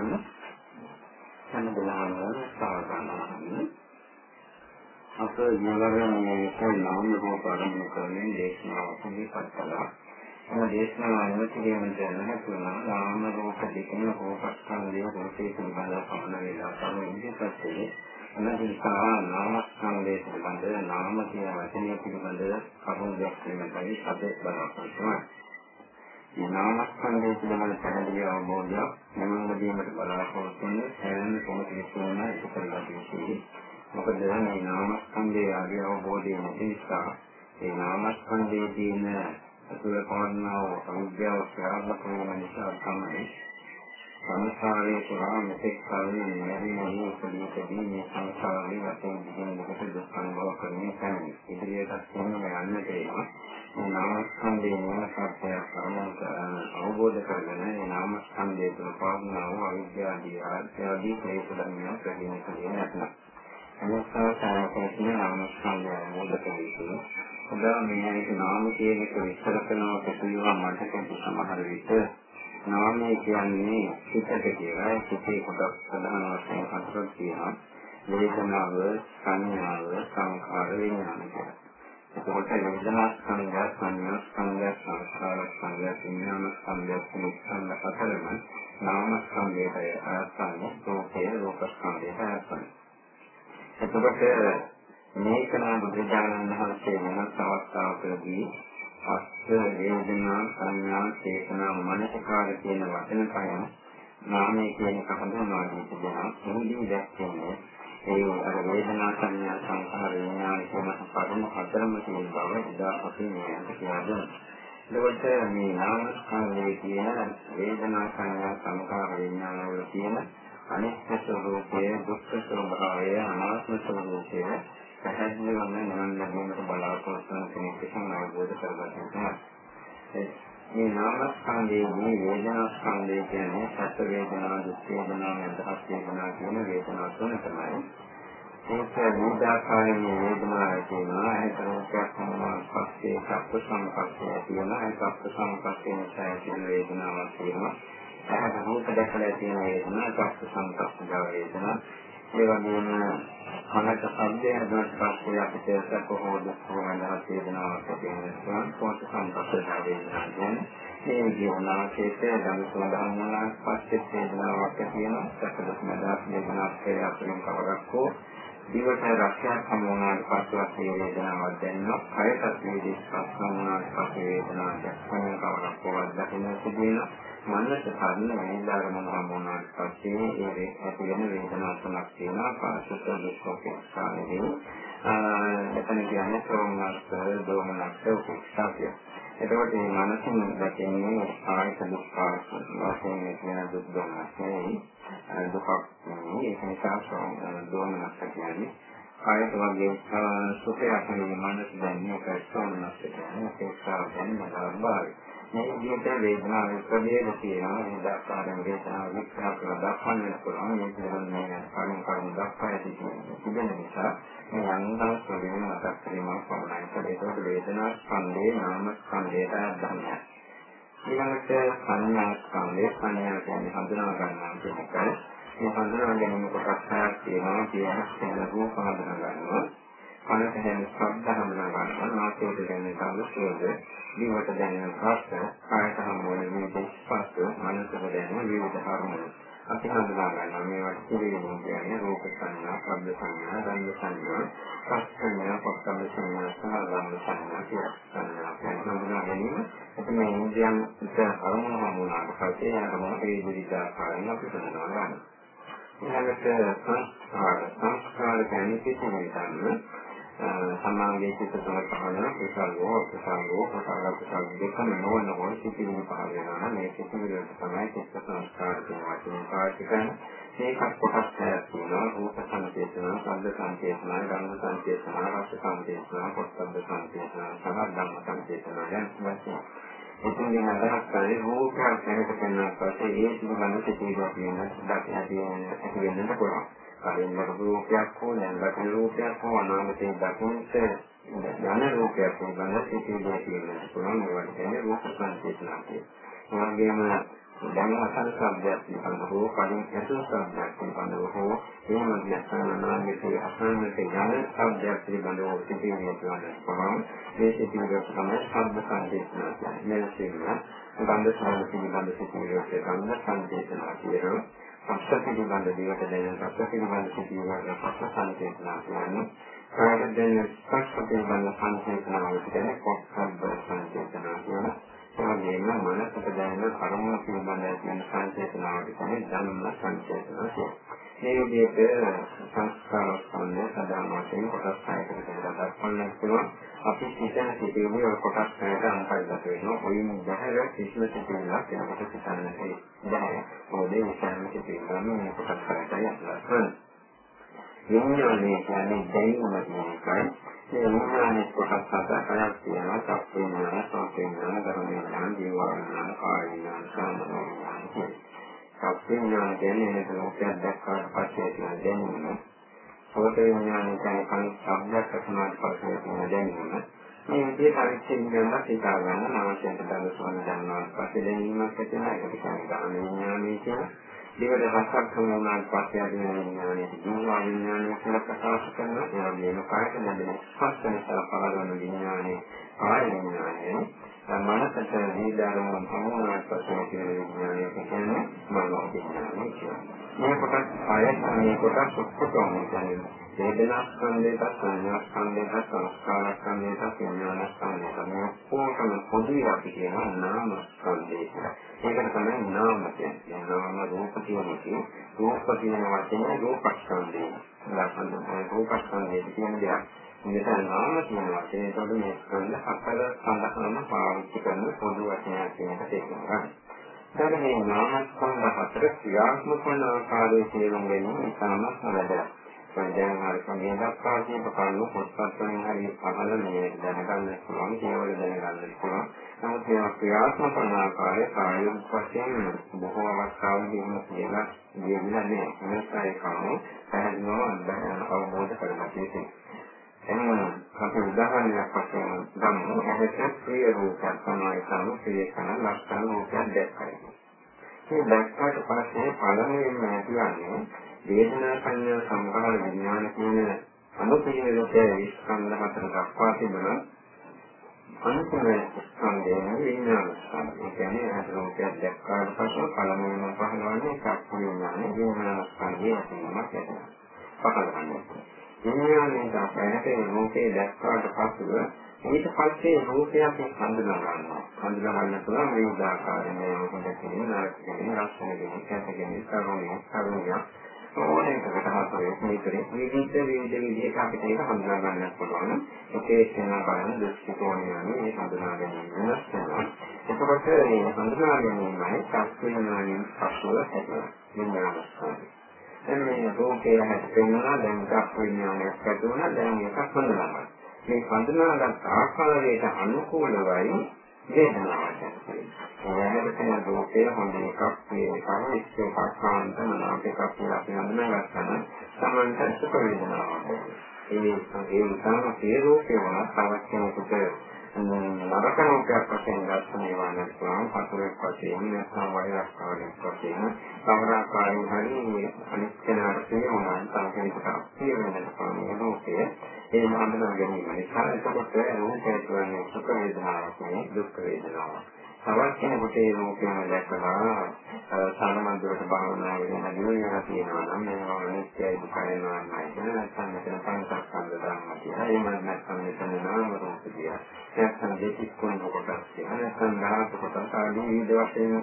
සම්බුද්ධාන සාධනාවන් අප ජීවරණයේ කොයිනම් රූපරම කරමින් දේශනාවක් ඉදිරිපත් කළා. මේ දේශනාව අනුමතියෙන් දැනගන්නා නාම රූප දෙකම රූපස්කන්ධය රූපේ පිළිබඳව පමණ වේලා තමයි ඉදිරිපත් කළේ. එනිසා නාමස්කන්ධය පිළිබඳ නාම කියන වචනය පිළිබඳ කරුණු දැක්වීමයි අද බලාපොරොත්තු වෙන්නේ. මේ නාමස්කන්ධය පිළිබඳ පැහැදිලි අවබෝධයක් මෙවැනි බලාපොරොත්තු වෙන හැම කෙනෙකුටම ඉතිරිලා තියෙන්නේ. මොකද මේ නාමස්කන්ධයේ ආදී අවබෝධය නැති නිසා ඒ නාමස්කන්ධයේ තියෙන අසුර පවර්ණව අවිද්‍යාව ප්‍රාරම්භ වෙන නිසා තමයි සංසාරයේ පුරා මෙතෙක් කාලෙ මෙහෙම උපදීකදී මේ සංසාරයේ වශයෙන් දිගින් දිගට දුක් අනුභව කරන්නේ නැහැ. ඉදිරියටත් යන්නට ඒවා මේ නාමස්කන්ධයේ මූල සත්‍යය අවබෝධ කරගෙන මේ නාමස්කන්ධයේ තුල පවර්ණව අවිද්‍යාව ආදී ක්ලේශ ධර්මයන් ප්‍රහීන කරන්නේ නැත්නම් අනිත්‍යතාවයෙන් නාමස්කන්ධය අවබෝධ කරගන්න. උදා මේ නාම කියන එක විස්තර කරනවා කියනවා මට කියන සමහර විට නාමය කියන්නේ සිතට කියලා සිතේ කොටස් ප්‍රධාන වශයෙන් හතරක් තියෙනවා. වේදනාව, සංඥාව, සංඛාර, විඥාන කියලා. එතකොට වේදනා ස්කන්ධය, සංඥා ස්කන්ධය, සංස්කාර ස්කන්ධය, විඥාන ස්කන්ධය කියන හතරම නාම ස්කන්ධයට අයත්වන්නේ රූපේ රූප ස්කන්ධයට අයත්වන්නේ. එතකොට මේක නම් බුදුරජාණන් වහන්සේ වෙනස් අවස්ථාවකදී අස්ස වේදනා සංඥා චේතනා මනසකාර කියන වචන පහෙන් නාමය කියන කපනවා කියනවා. එහිදී දැක්කේ ඒ අර වේදනා සංඥා සංඛාර විඥාන කියන පදම හතරම තියෙන බව ඉදා අපි මේකට කියනවා. එතකොට මේ නාම ස්කන්ධයේ කියන වේදනා සංඥා සංඛාර විඥාන වල තියෙන අනිත්‍ය ස්වરૂපයේ දුක්ඛ ස්වභාවය අනාත්ම ස්වરૂපය පැහැදිලිවම නිවන් ලැබීමට බලාපොරොත්තු වන කෙනෙක් අවබෝධ කරගන්නවා. මේ නාම ස්කන්ධයේ වේදනා ස්කන්ධය කියන්නේ සත්‍ය වේදනා, දුක් වේදනා, අදහස් වේදනා කියන වේදනා තුන තමයි. ඒක විදාකාරයෙන් වේදනාව කියනවා. ඒක රූපයක් වුණා පස්සේ සත්‍ය සංකප්පය කියනවා. ඒක සත්‍ය සංකප්පේ නිසා කියන වේදනාවක් කියනවා. ඒක රූප දැකලා තියෙන වේදනා, සත්‍ය සංකප්ප වේදනා. ඒ වගේම අනක සම්දේ හදනට පස්සේ අපිට කොහොමද කොහොමද වේදනාවක් තියෙනවා. පොත් සංකප්ප වේදනා කියන්නේ මේ ජීවනාකේත දනුසල ගන්නවා පස්සේ වේදනාවක් තියෙනවා. සැකදොස් මදාස් වේදනාවක් කියලා අපින් කවරක් හෝ ජීවිත රක්ෂා සම්මෝහනාට පස්සේ වේදනාවක් දැනෙනවා. කයත් වේදිස්පස් සම්මෝහනාට පස්සේ වේදනාවක් දැනෙනවා. කවරක් හෝ දකින්න සිදුවෙනවා. මනස සාධන වේදාරම හමුනාට පස්සේ ඒ ඇති වෙන වේදනා තුනක් තියෙනවා. පාසුත දුක්ඛ ස්ථානයේ එතන කියන්නේ සෝමනස්ස දෝමනස්ස උපස්ථාපය. එතකොට මේ මනසින් දැකන්නේ ආයත දුක්ඛ වශයෙන් කියන දුක් දෝමනස්සේ දුකක් නෙවෙයි. ඒක නිසා දෝමනස්ස කියන්නේ ආයත වගේ සුඛයක් නෙවෙයි. මනස දැනන්නේ ඒක සෝමනස්ස කියන්නේ ඒක සාධන මේ විදිහට වේදනාව ප්‍රභේද තියෙනවා. මේ දාකාරයෙන් වේදනාව විස්තර කරලා දක්වන්න පුළුවන්. මේ කියන්නේ කරුණු දක්වා ඇති තිබෙන නිසා මේ අංගන ස්වභාවය මතක් කිරීමක් පමණයි. ඒකට වේදනා ස්කන්ධේ නාම ස්කන්ධයට අදාළයි. ඊළඟට සංඥා ස්කන්ධේ සංඥා කියන්නේ හඳුනා ගන්නවා කියන එකයි. මේ හඳුනා ගැනීම කොටස් හයක් තියෙනවා. කියන රූප හඳුනා ගන්නවා. කනට දැනෙන ශබ්ද හඳුනා ගන්නවා. නාසයට දැනෙන ගඳ දිවට දැනෙන රස, කායට හමුවන විවිධ ස්පර්ශ, මනසට දැනෙන විවිධ අරමුණු. අපි හඳුනා ගන්නවා මේවට පිළිවෙලින් කියන්නේ රූප සංඥා, ශබ්ද සංඥා, ගන්ධ සංඥා, රස සංඥා, පොට්ටබ්බ සංඥා, සලංග සංඥා කියලා හඳුනා ගැනීම. එතන මේ ඉන්ද්‍රියන් අරමුණු හමුනාට පස්සේ අරමුණ ඒ විවිධ ආකාරයෙන් අපි හඳුනා ගන්නවා. ඊළඟට සංස්කාර කියන්නේ කිසිම සමාගයේ සිට තුන පහළ කුසල දෙකම නොවන මොහොත සිටින පහළ වෙනවා. මේ සිටින තමයි චිත්ත සංස්කාර කියන වචනේ පාවිච්චි කරන්නේ. මේකත් කොටස් හයක් තියෙනවා. රූප සංකේතන, ශබ්ද සංකේතන, ගන්ධ සංකේතන, රස සංකේතන, පොට්ටබ්බ සංකේතන, සහ ධම්ම සංකේතන යන වශයෙන්. එතනින් අදහස් කරේ රූපයක් දැනට කරනවා පස්සේ ඒ පිළිබඳ සිතිවිලි කියන දක් ඇති වෙන්නට පුළුවන්. කලින් රූපයක් හෝ දැන් රූපයක් හෝ අනාගතයේ දකින්නට යන රූපයක් පිළිබඳ සිතිවිලි කියන්න පුළුවන්. ඒවට කියන්නේ රූප සංකේතන කියලා. ඒ වගේම දැන් අසන ශබ්දයක් පිළිබඳව හෝ කලින් ඇසූ ශබ්දයක් පිළිබඳව හෝ එහෙම නැත්නම් නාමයේ අසන්නට යන ශබ්දයක් පිළිබඳව සිටින්නේ කියනවා. මේ සිටිනකොට තමයි ශබ්ද සංදේශනා කියන්නේ. මේ සිටින ගන්ධ ශබ්ද පිළිබඳ සිටිනකොට ගන්ධ සංදේශනා කියනවා. පස්ස පිළිබඳ දේවට දැනෙන පස්ස පිළිබඳ සිටිනකොට පස්ස සංදේශනා කියන්නේ. කායයෙන් දැනෙන ස්පර්ශ පිළිබඳ සංදේශනා කියන්නේ පොත්සබ්ද සංදේශනා කියනවා. ඒවගේම මනසට දැනෙන කර්ම පිළිබඳ තියෙන සංකේතනාවට තමයි ධම්ම සංකේතන කියන්නේ. මේ විදිහට සංස්කාර ස්කන්ධය සදාම වශයෙන් කොටස් 6කට බෙදලා දක්වන්න පුළුවන්. අපි හිතන සිටියේ කොටස් 6කට අන්තර්ගත වෙනවා. ඔයින් බහැර කිසිම සිටියක් යනකොට සිතන්නට බැහැ. මොකද මේ සෑම සිටියක්ම මේ කොටස් 6කට අයත් විඥානය කියන්නේ දැනීම කියන එකයි. මේ විඥානයේ කොටස් හතරක් තියෙනවා. චක්ක විඥාන, සෝත විඥාන, ධර්ම විඥාන, ජීව විඥාන, කාය විඥාන, සංස්කාර විඥාන කියන. චක්ක විඥාන කියන්නේ ඒක ලෝකයක් දැක්කාට පස්සේ තියෙන දැනීම. සෝත විඥාන කියන්නේ කන ශබ්දයක් අසුනාට පස්සේ තියෙන දැනීම. මේ විදිහට පරිච්ඡේදයෙන් හිතා ගන්න අවශ්‍යයට දවසවල දැනනවාට පස්සේ දැනීමක් ඇති වෙනවා. ඒක කියන්නේ ගාන විඥානය කියන දෙවන රසක් සමුනාන් පස්සේ ආදී විඥානයේ ජීව විඥානය කියලා ප්‍රකාශ කරනවා. ඒ වගේම කායක දැනෙන ස්පර්ශන සලපලන විඥානයේ කාය විඥානයේ මනසට නිදාරම සමුනාන් පස්සේ කියන විඥානය කියන්නේ මනෝ විඥානය කියනවා. මේ කොටස් ආයතනයේ කොටස් ඔක්කොම කියන්නේ වේදනා ස්කන්ධයට, සංඥා ස්කන්ධයට, සංස්කාර ස්කන්ධයට, විඥාන ස්කන්ධයට මේ ඔක්කොම පොදුයි අපි කියන නාම ස්කන්ධය කියලා. ඒකට තමයි නාම කියන්නේ. නාම රූප කියන්නේ රූප කියන වචනේ රූපස්කන්ධය. ලක්ෂණ රූපස්කන්ධය කියන දෙයක්. මෙතන නාම කියන වචනේ උඩ මේ ස්කන්ධ හතර සඳහන් පාවිච්චි කරන පොදු වචනයක් කියන එක තේරුම් ගන්න. මේ නාම ස්කන්ධ හතර ක්‍රියාත්මක වන ආකාරයේ තේරුම් ගැනීම ඉතාමත් වැදගත්. දැන් හරි කමිය දක්වාදී ප්‍රකාරන පොත්පත් වලින් හරි අහලා මේ දැනගන්න පුළුවන් ඒවල දැනගන්න පුළුවන්. නමුත් මේ ක්‍රියාත්මක කරන ආකාරය කායික වශයෙන් බොහෝ අවස්ථාවලදී එහෙම කියලා දෙන්නේ නැහැ. මේකයි කම පැහැදිලිවම අවබෝධ කරගන්න තියෙන්නේ. එහෙනම් අපි උදාහරණයක් වශයෙන් ගමු. එහෙත් ප්‍රිය රූපයක් තමයි සමුප්‍රිය කරන ලක්ෂණ රූපයක් දැක්කයි. මේ දැක්කට පස්සේ පළමුවෙන්ම කියන්නේ වේදනා සංඥා සංඛාර විඥාන කියන අනුපිළිවෙලට ස්කන්ධ හතර දක්වා තිබෙනවා. අන්තිම ස්කන්ධයේ විඥාන ස්කන්ධය කියන්නේ අනුරූපයක් දැක්කාට පස්සේ පළමුවෙන්ම පහළවන්නේ චක්ඛු විඥාන විඥාන ස්කන්ධය ඇතිවීමක් ඇතිවෙනවා. පහළවන්නේ විඥානයේ අපේ රූපේ දැක්කාට පස්සේ ඊට පස්සේ රූපයක් හඳුනා ගන්නවා. හඳුනා ගන්න පුළුවන් විවිධ ආකාරයේ මොකද කියන්නේ නරක කියන්නේ රසය කියන්නේ කැත කියන්නේ කරුණිය ඕනෙකට හතරේ මේකේ විවිධ විදිහට අපිට ඒක හඳුනා ගන්න පුළුවන්. ඒකේ තියෙන බලන දෘෂ්ටිකෝණයනේ මේ හඳුනා ගැනීම වෙනස් වෙනවා. එතකොට මේ හඳුනා ගැනීමයි සත්‍යඥානයෙන් පසුව හැදෙනවා. එන්නේ රූපේ හැදෙනවා දැන් සත්‍යඥානයක් ඇතිවෙනවා දැන් ඒක හඳුනා මේ හඳුනාගත් ආකාරයට අනුකූලවයි වේදනාවක් ඇති වෙනවා. ඒ රූපේ හොඳ එකක් මේ එකක් කාන්තන නාමයක් කියලා අපි හඳුනාගත්තා නම් සමන්ත සුඛ වේදනාවක්. ඒ නිසා මේ රූපේ වුණත් තවත් කෙනෙකුට නරක රූපයක් වශයෙන් දැක්වෙන වන්නත් පුළුවන්. පතරක් වශයෙන් නැත්නම් වෛරස්කාරයක් වශයෙන් සමරාකාරයෙන් හරි අනිත් කෙනාට තේරුණාන් සංකේතයක් තියෙනවා තමයි රූපේ. ඒ හඳුනා ගැනීම නිසා එතකොට රූපය කියන්නේ සුඛ වේදනාවක් නෙවෙයි දුක් වේදනාවක්. තවත් කෙනෙකුට ඒ රූපයම දැකලා සාමාන්‍යවට භාවනා වෙන දියුණුවක් තියෙනවා නම් මේවා අනිත්‍යයි දුකයි නාමයි නැත්නම් මෙතන පංචස්කන්ධ ධර්ම කියලා. එහෙම නැත්නම් මෙතන නාම රූප කියලා. නැත්නම් දෙතිස් කුණ කොටස් කියලා. නැත්නම් ධාතු කොටස් ආදී විවිධ වශයෙන්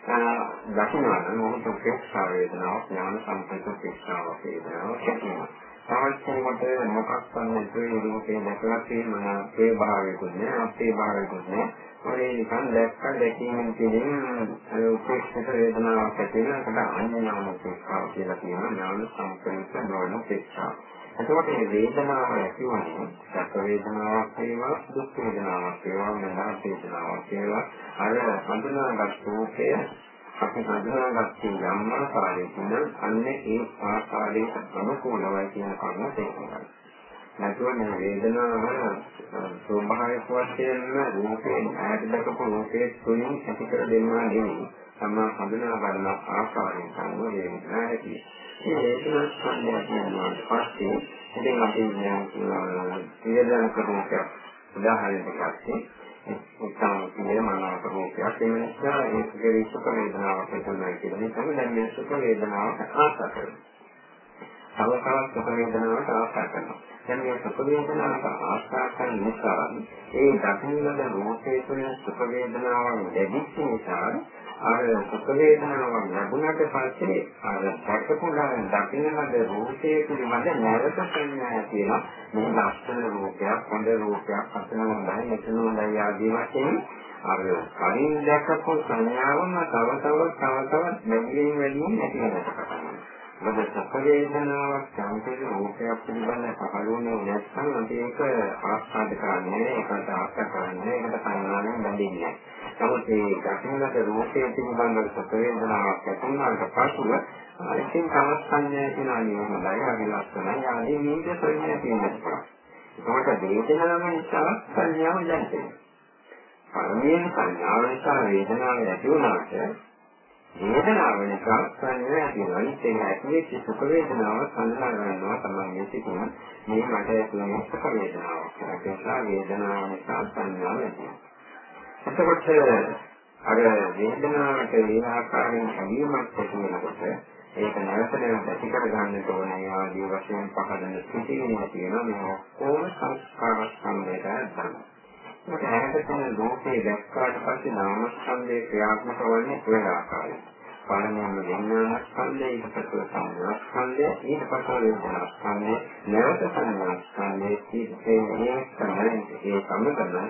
දකිනවා නම් මොහොත උපේක්ෂා වේදනාවක් ඥාන සම්පූර්ණ උපේක්ෂාවක් වේදනාවක් කියනවා. සාමාන්‍යයෙන් මොකක් තමයි මේ රූපේ දැකලා තියෙනවා ඒ භාවයකුත් නෑ අපේ භාවයකුත් නෑ ඔය නිකන් දැකීමෙන් කියන්නේ උපේක්ෂිත වේදනාවක් ඇති වෙනකොට අඥාන උපේක්ෂාව කියලා කියනවා ඥාන සම්පූර්ණ නොවන උපේක්ෂාව. එතකොට මේ වේදනාව ඇති වුණේ සැප වේදනාවක් වේවා දුක් වේදනාවක් වේවා මනස වේදනාවක් වේවා අර හඳුනාගත් රූපය අපි හඳුනාගත්තේ යම් ආකාරයකින් අන්නේ ඒ ආකාරයට අනුකූලවයි කියන කරුණ තේරුම් ගන්න. නැතුව මේ වේදනාව ස්වභාවික වශයෙන්ම රූපයෙන් ඈත දක්වපු රූපයේ තුලින් ඇති කර දෙනවා නෙවෙයි. සම්මා හඳුනා ගන්න ආකාරයෙන් තමයි මේ විඥානයේ. මේ වේදනා සංඥා කියනවා පස්සේ ඉතින් අපි නිරදන කරනක උදාහරණයක් ගන්න. උත්සාහ කිරීම මනාව රූපයක් ඒ නිසා ඒකේ සුඛ වේදනාවක් තමයි කියන්නේ. තමයි දැන් මේ සුඛ වේදනාවට ආශා කරනවා. තව තවත් සුඛ වේදනාවට ආශා කරනවා. දැන් මේ සුඛ වේදනාවට ආශා කරන නිසා ඒ දකින්නද රූපේ තුළ සුඛ වේදනාවක් ලැබිච්ච නිසා අර සුඛ වේදනාවක් ලැබුණාට පස්සේ අර දැකපුණාන් දකින්නද රූපේ පිළිබඳ නැවත සංඥා තියෙනවා. මේ ලක්ෂණ රූපයක්, හොඳ රූපයක්, අසනමයි, මෙතනමයි ආදී වශයෙන් අර කලින් දැකපු සංඥාවම තව තවත් වැඩියෙන් නැති වෙනවා. මොකද සුඛ වේදනාවක් සම්පූර්ණ රූපයක් පිළිබඳ පහළුනේ නැත්නම් අපි ඒක ආස්වාද කරන්නේ ඒකට ආස්වාද කරන්නේ ඒකට සංඥාවෙන් බැඳින්නේ. නමුත් මේ දකින්නට රූපයේ පිළිබඳ සුඛ වේදනාවක් ඇතිවෙනාට පසුව ඒකෙන් තවත් සංඥා කියනවා නෙවෙයි හරි ලක්ෂණයි ආදී මේක සංඥා කියනවා. ඒකට වේදනාව නිසා සංඥාව දැනෙනවා. පරමයෙන් සංඥාව නිසා වේදනාව ඇති වුණාට වේදනාව නිසා සංඥා ඇතිවෙනවා. ඒක ඇතුලේ සුඛ වේදනාව සංඥා ගන්නවා තමයි සිදුවන. මේ මට ඇතුලේ සුඛ වේදනාවක්. ඒක නිසා වේදනාව නිසා සංඥාව ඇතිවෙනවා. එතකොට අර වේදනාවට ඒ ආකාරයෙන් හැදීමක් ඇති වෙනකොට ඒක නැවත ඇති කර ගන්නට ඕනේ ආදී වශයෙන් පහදන සිටිනේ තියෙනවා. මේ ඔක්කොම සංස්කාර සම්බන්ධයට ගන්නවා. ඒක හැමතැනම ලෝකේ දැක්කාට පස්සේ නාම ස්කන්ධේ ක්‍රියාත්මක වන්නේ ඒ ආකාරයෙන්. පළමුවෙන් විඥාන ස්කන්ධය, ඊට පස්සේ සංඥා ස්කන්ධය, ඊට පස්සේ වේදනා ස්කන්ධය, නැවත සංඥා ස්කන්ධය, ඊට ඒ සම්මතන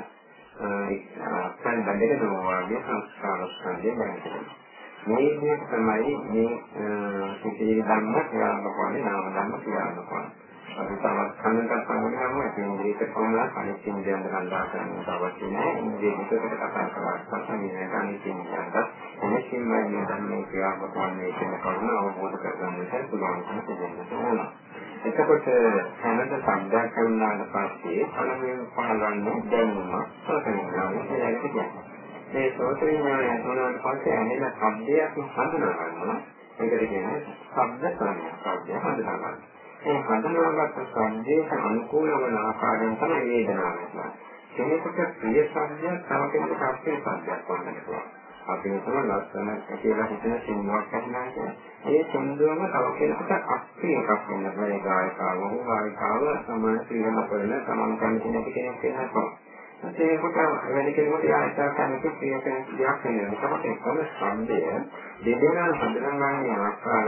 සංබන්ධක දෝවාගේ සංස්කාර ස්කන්ධය දැනෙනවා. මේ විදිහට තමයි මේ සිතිවිලි ධර්ම ක්‍රියාත්මක වන්නේ නාම ධර්ම ක්‍රියාත්මක වන්නේ. අපි තවත් කන්නකට සම්බන්ධවම ඉන්ද්‍රියක කොහොමද අනිත් ඉන්ද්‍රියන් ගන්නවා කරන්න අවශ්‍ය නැහැ. ඉන්ද්‍රියකට කතා කරලා පස්සේ අනිත් ඉන්ද්‍රියන්ට එනිසින්ම මේ ධර්මයේ ක්‍රියාත්මක වන්නේ කියන කරුණ අවබෝධ කරගන්නට පුළුවන්කම තිබෙනවා. එතකොට හැමද සම්බන්ධ කරනාට පස්සේ පළමුවෙන් පහළවන්නේ දැනුම සෝතවිඥානය කියලා කියනවා. මේ සෝතවිඥානය තුනට පස්සේ ඇහෙන ශබ්දයක් හඳුනා ගන්නවා. ඒකට කියන්නේ ශබ්ද සංඥා. ශබ්දය හඳුනා ගන්නවා. ඒ හඳුනාගත් සංදේශ අනුකූල වන ආකාරයෙන් තමයි වේදනාව වෙන්නේ. කෙනෙකුට ප්‍රිය සංඥා තව කෙනෙකුට අප්‍රිය සංඥාවක් වන්න පුළුවන්. අපි හිතන ලස්සන කියලා හිතන සින්දුවක් අහනවා. ඒ සින්දුවම තව කෙනෙකුට අප්‍රිය එකක් වෙන්න බෑ. ගායකාව හෝ ගායිකාව සමාන ප්‍රියම කරන සමාන කමිටු නැති කෙනෙක් වෙනවා. ඒකට වෙන කෙනෙකුට ආයතන කමිටු ප්‍රිය කෙනෙක් දෙයක් වෙනවා. ඒකට එකම සංදේය දෙදෙනා හඳුනාගන්නේ ආකාර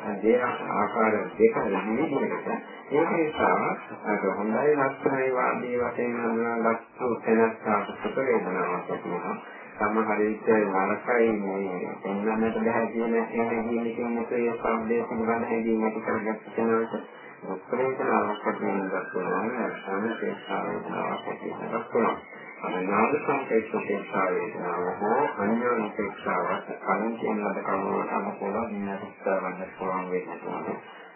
දෙක විදිහකට ඒක නිසා හොඳයි ලක්ෂණයි වාදී වශයෙන් හඳුනාගත්තු තැනට සුඛ වේදනාවක් ඇතිවෙනවා. සමහර විට නරකයි මේ එන්නන්නට බෑ කියන හැඟීමකින් මේ සම්දේ පිළිබඳ හැඟීම් ඇති කරගන්න කෙනාට උත්තරේකනාවක් වෙනදක් වෙනවා සාමපේක්ෂාවක් වෙනවා. නාම සංකේතකේක්ෂාවක් හෝ අන්‍යෝන්‍යකේක්ෂාවක් කලින් කියන ලද කරුණු අනුකූලව වින්‍යාසවන්න පුළුවන් වෙනවා.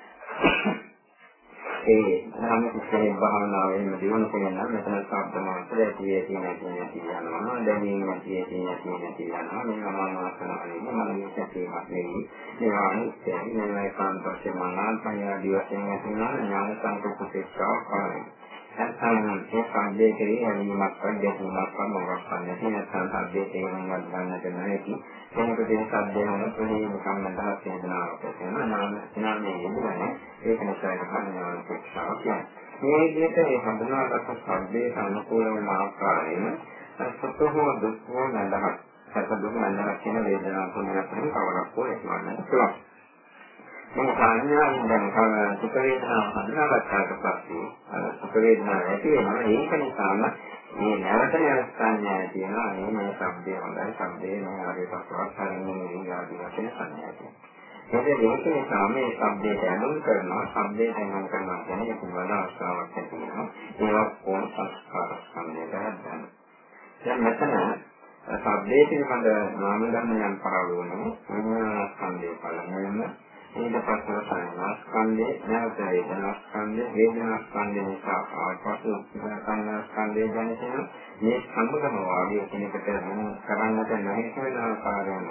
ඒ නාම සංකේත භාවනාවෙන් දිනන කෙනා මෙතන සාර්ථක මාත්‍රය ඇති යනවා. දැනීම ඇති යනවා. මේ අමානවාසනාවලින් මම කැපීමක් නෙවෙයි. මේවා අනිත්‍යයි. මේවා ඒකාන්තයෙන් මනාපය ආදී වශයෙන් ඇතිවන ඥාන සංකේතකේක්ෂාවක් පාරයි. නැත්නම් මේ සංදේ කෙරෙහි හැඟීමක් වඩේතුමක් මොකක්ද නැත්නම් සංදේ තේරුම්වත් ගන්නට නැති කෙනෙකුට ඒ සද්දේම ප්‍රේම සම්බන්ධතාවක් හේතුනාවක් වෙනවා නාමයේ යෙදෙන්නේ ඒක නිසා ඒක කන්‍යාවක් ශික්ෂාවක් කියන්නේ මේ විදිහට මේ හඳුනාගත් සද්දේ අනුකූල වන ආකාරයෙන් සත්‍යෝ දුක්ඛෝ නන්දහත් සත්‍ය දුක් නන්දහත් කියන වේදනාව තුනක් කවරක් හෝ එක්වන්නට පුළුවන්. මේ සංඥාවෙන් දැන් සුඛ වේදනාව හඳුනාගත්තාට පස්සේ සුඛ වේදනාව ඇති වෙනවා. ඒක නිසාම මේ නැවත සංඥා තියෙනවා. මේ ශබ්දය හොඳයි. ශබ්දේ මේ ආදේශවත් කරන්නේ ආදී වශයෙන් සංඥා තියෙනවා. ඒක නිසා මේ ශබ්දයට ඇලුම් කරනවා. ශබ්දයට ඇලුම් කරනවා කියන්නේ මොනවාද අවස්ථාවක් ඇති වෙනවා. ඒවා කොහොම සංස්කාර සම්බන්ධයට හදන්න. දැන් මෙතන ශබ්දයේ පිළිබඳ නාම ධර්මයන් පහළ වෙනවා. සංඥා ස්කන්ධය පළමුවෙන්ම ඊට පස්සේ සංස්කන්ධේ නැවත වේදනාස්කන්ධේ වේදනාස්කන්ධේ නිසා ආපසු සංස්කන්ධේ දැනෙන මේ සම්බුදම වාගේ කෙනෙකුට කරන්නට නොහැකි වෙන ආකාරයෙන්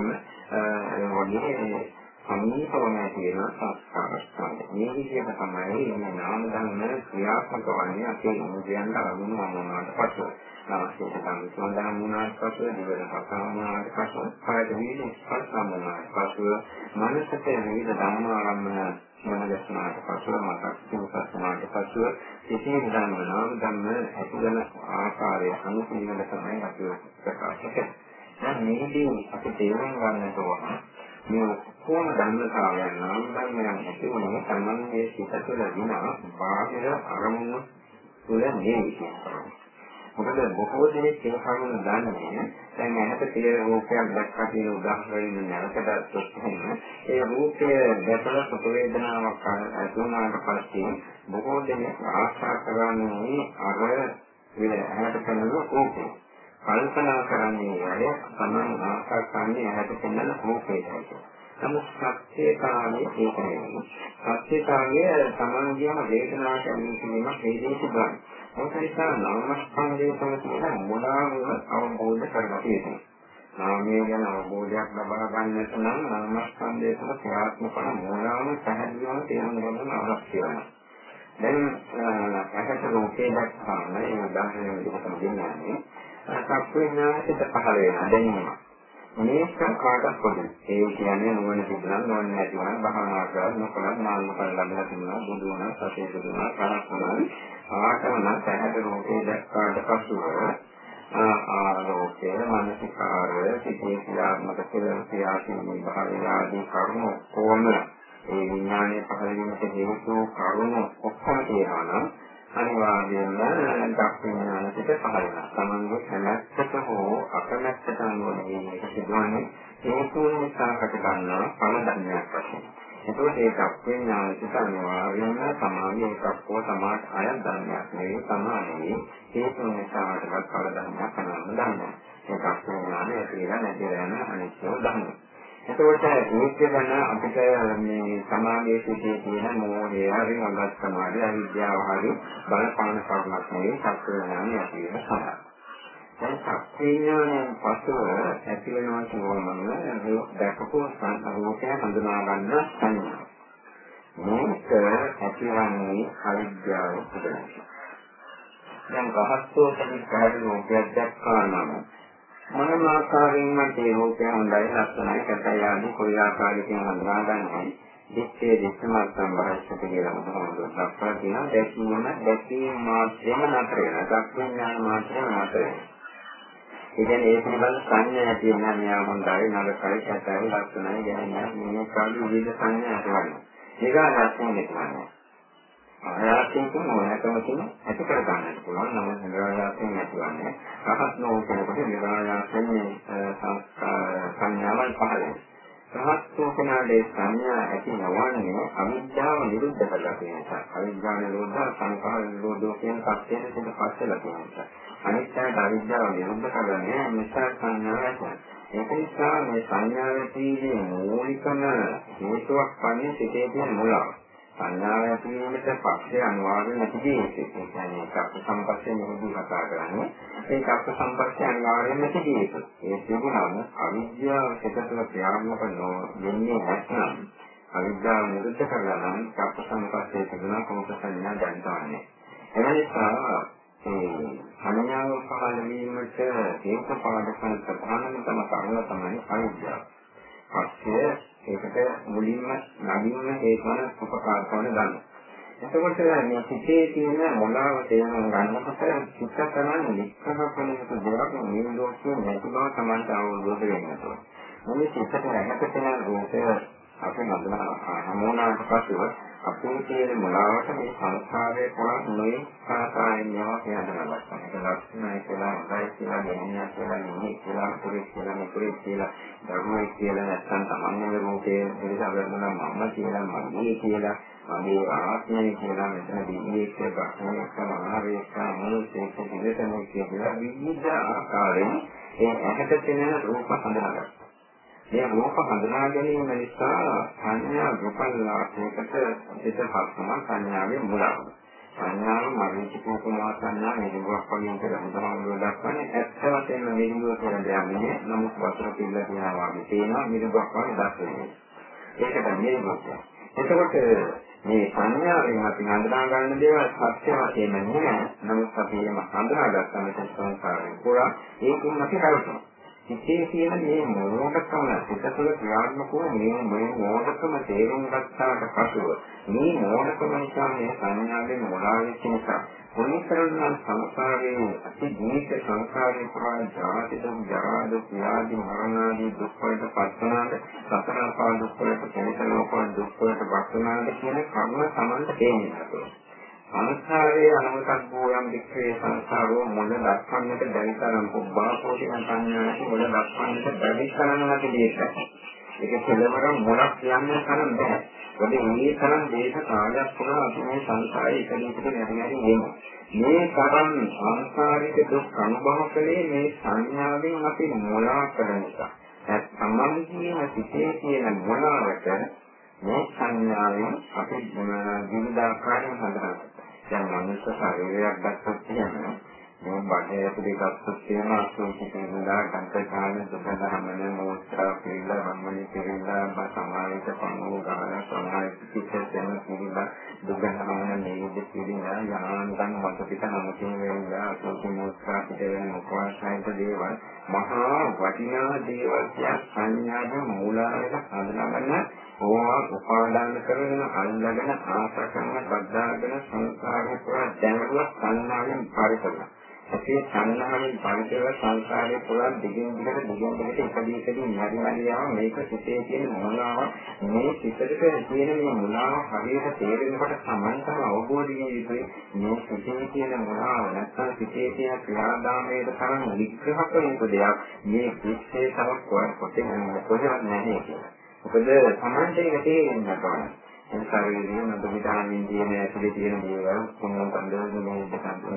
වගේ සමීපවම තියෙන සංස්කාරස්කන්ධ. මේ විදිහට තමයි මේ නාම ධර්ම ක්‍රියාත්මක වන්නේ අපේ ඉන්ද්‍රියන් අරමුණු වුණාට පස්සේ. නාමයෙන් සම්පූර්ණ වුණාට පස්සේ දිවන පසාවනාට පස්සේ කායද වීර්ය ස්පර්ශ වුණාට පස්සේ මනසට විවිධ ධර්මාරම්මන මනසට පස්සේ මතක් පස්සේ සිතේ නාම ධර්ම ඇතිවන ආකාරය අනුකූලව තමයි අපි ප්‍රකාශ කරන්නේ. දැන් මේකදී අපි තේරුම් ගන්නට ඕන මේ කොහොම ධර්මතාවයන් නම් ධර්මයන් ඇතිවෙන්නේ සම්මන්ගේ සිත තුළ විනා බාහිර අරමුණු තුළ නෙවෙයි. මොකද බොහෝ දෙනෙක් ඒ කරුණ දන්නේ දැන් ඇහැට තියෙන රූපයක් දැක්කා කියන උදාහරණයක් නැවතත් ඔස්සේ ඒ රූපය දැකලා සුඛ වේදනාවක් ඇති වුණාට පස්සේ බොහෝ දෙනෙක් ආශා කරන්නේ අර ඇහැට පෙනෙන රූපය. කල්පනා කරන්නේ අය තමයි ආශා කරන්නේ ඇහැට පෙනෙන රූපයයි. නමුත් සත්‍යතාවයේ ඒක නෙවෙයි. සත්‍යතාවයේ සමාන්‍යම වේදනාවක් ඇතිවීමක් හේතුව තිබෙනවා. ඒක නිසා නාමස්කන්ධයේ තියෙන මොනවාම අවබෝධ කරගන්න තියෙනවා. නාමයේ ගැන අවබෝධයක් ලබා ගන්නට නම් නාමස්කන්ධයේ තුළ ක්‍රියාත්මක වන මොනවාම පැහැදිලිවම තේරුම් ගන්න අවශ්‍ය වෙනවා. දැන් අපට රූපේ දැක්කම ඒ උදාහරණ විදිහට දෙන්නේ සත්‍යඥානයට පහළ වෙනවා දැනීම. මේක කාටත් පොදුයි. ඒ කියන්නේ නුවණ තිබුණා නුවණ නැතිවම භාවනා කරලා නොකලත් නාම කල ලැබලා තිබුණා බුදු වුණා සතේ දුනා කරක් වුණා ආතවන සැහැට රෝගේ දැක්කාට පසුව ආලෝකයේ මානසිකාරය සිටේ ක්‍රියාත්මක ක්‍රියාශීලී භාවය ආදී කරුණු කොහොම ඒ විඥානයේ පහළ වීමට හේතු කරුණු ඔක්කොම තියෙනවා නම් අනිවාර්යයෙන්ම දක්ෂිනානට පහළ වෙනවා. සමන්ගේ කැමැත්තට හෝ අකමැත්තට අනුව මේක සිදුවන්නේ හේතුන් නිසා කට ගන්නා ඵල ධර්මයක් වශයෙන්. ඒකෝට ඒ දක්ෂිනානට අනිවාර්යයෙන්ම සමාගයේ එකක්ව සමාජ අය ධර්මයක් නෙවෙයි සමානයි. හේතුන් නිසා හටගත් ඵල ධර්මයක් අනුව ධර්මයක්. ඒ දක්ෂිනානය කියලා නැතිලා යන අනිත්‍ය ධර්මයක්. එතකොට මේක ගැන අපිට මේ සමාජයේ සිටේ තියෙන මොහේ හරි අගත් සමාජය අවිද්‍යාව හරි බලපාන කරුණක් නෙවෙයි සත්‍ය ඥානය ඇති වෙන සඳහා. දැන් සත්‍ය ඥානයෙන් පසුව ඇති වෙනවා කියවම මේ දැකපු සංස්කෘතිය හඳුනා ගන්න සංඥා. මේක ඇතිවන්නේ අවිද්‍යාව තුළයි. දැන් රහස්‍යෝ තමයි කාර්ය රූපයක් දැක්කා නම් මොනම ආකාරයෙන්ම ඒ රූපය හොඳයි ලස්සනයි කැතයි ආදී කොයි ආකාරයකින් හඳුනා ගන්නවයි දෙත්තේ දෙස්සමත් සම්බරස්සට කියලා මොනවද දක්වා තියෙනවා දැකීම මාත්‍රෙම නතර වෙනවා දක්ඥාන මාත්‍රෙම නතර වෙනවා. ඒ කියන්නේ ඒ පිළිබඳ සංඥා තියෙනවා මෙයා හොඳයි නරකයි කැතයි ලස්සනයි ගැනීම මේ කාලු විවිධ සංඥා ඇතිවෙනවා. ඒක ලක්ෂණ දෙකක්. ආයාසයෙන් මොනකම තියෙන ඇති කර ගන්නට පුළුවන් නම් නිරායාසයෙන් ඇතිවන්නේ රහත් නෝකනකොට නිරායාසයෙන් සංඥාවල් පහළ වෙනවා. රහත් නෝකනාලේ සංඥා ඇති නොවන්නේ අවිද්‍යාව නිරුද්ධ කරලා තියෙන නිසා. අවිද්‍යාව නිරෝධ සංඛාර නිරෝධෝ කියන පස්යෙන් තියෙන පස්සෙලා තියෙන නිසා. අනිත්‍යයට අවිද්‍යාව නිරුද්ධ කරන්නේ නිසා සංඥාව ඇතිවෙනවා. ඒක නිසා මේ සංඥාව ඇතිවීමේ මූලිකම හේතුවක් වන්නේ සිතේ තියෙන මුලාව. සංඥාව ඇතිවීමට පස්සේ අනිවාර්යයෙන් නැතිදී ඒ කියන්නේ චක්ක සම්පස්සේ නෙමෙයි කතා කරන්නේ ඒ චක්ක සම්පස්සේ අනිවාර්යයෙන් නැතිදී ඒ තිබුණාම අවිද්‍යාව සිතට ක්‍රියාත්මක වෙන්නේ නැත්නම් අවිද්‍යාව නිරුද්ධ කරලා නම් චක්ක සම්පස්සේ තිබුණා කොහොමද සංඥා දැනගන්නේ එනිසා මේ සංඥාව පහළ වීමට හේතු පාදකන ප්‍රධානම කාරණා තමයි අවිද්‍යාව. පස්සේ ඒකට මුලින්ම නගින්න හේතුවන උපකාර කරන ගන්න. එතකොට මේ සිතේ තියෙන මොලාව තේරුම් ගන්නකොට සිත කරන්නේ නික්කම කෙනෙකුට දෙයක් නිරෝධය නැති බව තමයි අවබෝධ වෙන්නේ. මේ සිතට රැහැට තියෙන රූපය අපේ හමුනාට පස්සෙව අපේ තියෙන මොලාවට මේ සංස්කාරයේ පොළක් නොයේ සාකාරයෙන් යනවා කියනවා. ඒක ලක්ෂණයි කියලා හොඳයි කියලා ගෙනියන්න කියලා නෙමෙයි කියලා පුරේ කියලා නෙපුරේ කියලා ධර්මයේ කියලා නැත්නම් තමන්ගේ රූපයේ පිළිසවරනවා මම කියලා මගේ කියලා මගේ ආත්මය කියලා මෙතන දිවියේක බක්මනක මහරේක මොනසේක පිළිතනේ කියලා විවිධ ආකාරයෙන් ඒ ඇහැට තියෙන රූප හඳුනාගන්නවා. මේ රූප හඳුනා ගැනීම නිසා සංඥා විපල්ලාසයකට පිටපත්ම සංඥාවේ මුලාව. සංඥාව මරිචිකෝ කුමා සංඥා නිරුවක් වගේ කියලා බුදුහාමුදුරුවෝ දක්වන්නේ ඇත්ත වශයෙන්ම නිරුව කියලා දෙයක් නෙමෙයි. නමුත් වතුර පිළ කියනවා වගේ තේනවා නිරුවක් වගේ දක්වන්නේ. ඒකට නිරුවක්. එතකොට මේ සංඥාවෙන් අපි හඳුනා ගන්න දේවල් සත්‍ය වශයෙන්ම නෙමෙයි. නමුත් අපි එහෙම හඳුනාගත්තම සංස්කාරයෙන් පුරා ඒකෙන් අපි කරනවා. ඉතින් කියන මේ මොහොතකම සිතතුල ක්‍රියාත්මක වූ මේ මොහොතකම තේරුම් ගත්තාට පසුව මේ මොහොතකම නිසා මේ සංඥාවෙන් මොළා වෙච්ච නිසා මොනිතරම් සංස්කාරයේ අති දීර්ඝ සංස්කාරයේ පුරා ජාති දුක් ජරා දුක් ව්‍යාධි මරණ ආදී දුක් වලට පත්වනාද සතර ආපාද දුක් වලට කෙලෙසලෝකන දුක් වලට පත්වනාද කියන කර්ම සමන්ත තේරෙනවා. සංස්කාරයේ අනුමතක් වූ යම් වික්‍රේ සංස්කාරෝ මොළ දක්වන්නට බැරි තරම් පුබ්බාපෝටි සංඥාවේ මොළ දක්වන්නට බැරි තරම් නැති දෙයක්. ඒක කෙලවර මොළක් කියන්නේ තරම් බෑ. ඒකේ මේ තරම් දේශ කාලයක් පුරා අපි මේ සංස්කාරයේ එකදිකට නැති වෙනවා. මේ තරම් සංස්කාරික දුක් අනුභව කලේ මේ සංඥාවෙන් අපි මොළා කරන නිසා. ඒ සම්බන්ධයෙන් සිටේ කියන මොළාවට මේ සංඥාවෙන් අපි විවිධාකාරයෙන් හඳුනනවා. දැන් මනුෂ්‍ය ශරීරයක් ගත්තොත් එහෙම මේ බඩේ ඇතුලේ ගත්තොත් එහෙම අසෝචිතේලා ගන්තකාන දුබදහමන මොස්ත්‍රා පිළිලා රම්මණි පිළිලා සමාවිත පණෝ ගාන සමාවිත පිටසෙන් පිළිලා දුබදහමන නේද පිළිලා යනාන්තන් මත පිට නමුතින් වෙනවා අසෝචි මොස්ත්‍රා පිටවෙන මොකවාසයිත දේවල් මහා වටිනා දේවල් කිය සංඥාවේ මූලාවක හඳුනාගන්න ඕවා උපාදාන කරගෙන අල්ලගෙන ආසකරන බද්ධාගෙන සංස්කාරේ පුරා දැනුවත් සංඥාවෙන් පරිසරන. ඒ සංඥාවෙන් පරිසර සංස්කාරේ පුරා දිගින් දිගට එකදී නැරිමල් යාම මේක සිතේ තියෙන මොලාව මේ සිතට තියෙන මේ මොලාව හරියට තේරෙනකොට සමන්තම අවබෝධයෙන් යුතුයි මේ සිතේ තියෙන මොලාව නැත්නම් සිතේ තියෙන ක්‍රියාදාමයේ තරම් විග්‍රහ කරන දෙයක් මේ විශේෂතාවක් කොහෙවත් නැහැ කියලා. මොකද සමාජයේ තේරෙන්න ඕන. ඒ ශරීරයේ නඩු විදාමින් කියන ඇතුලේ තියෙන දේවල් කොහොමද බඳවන්නේ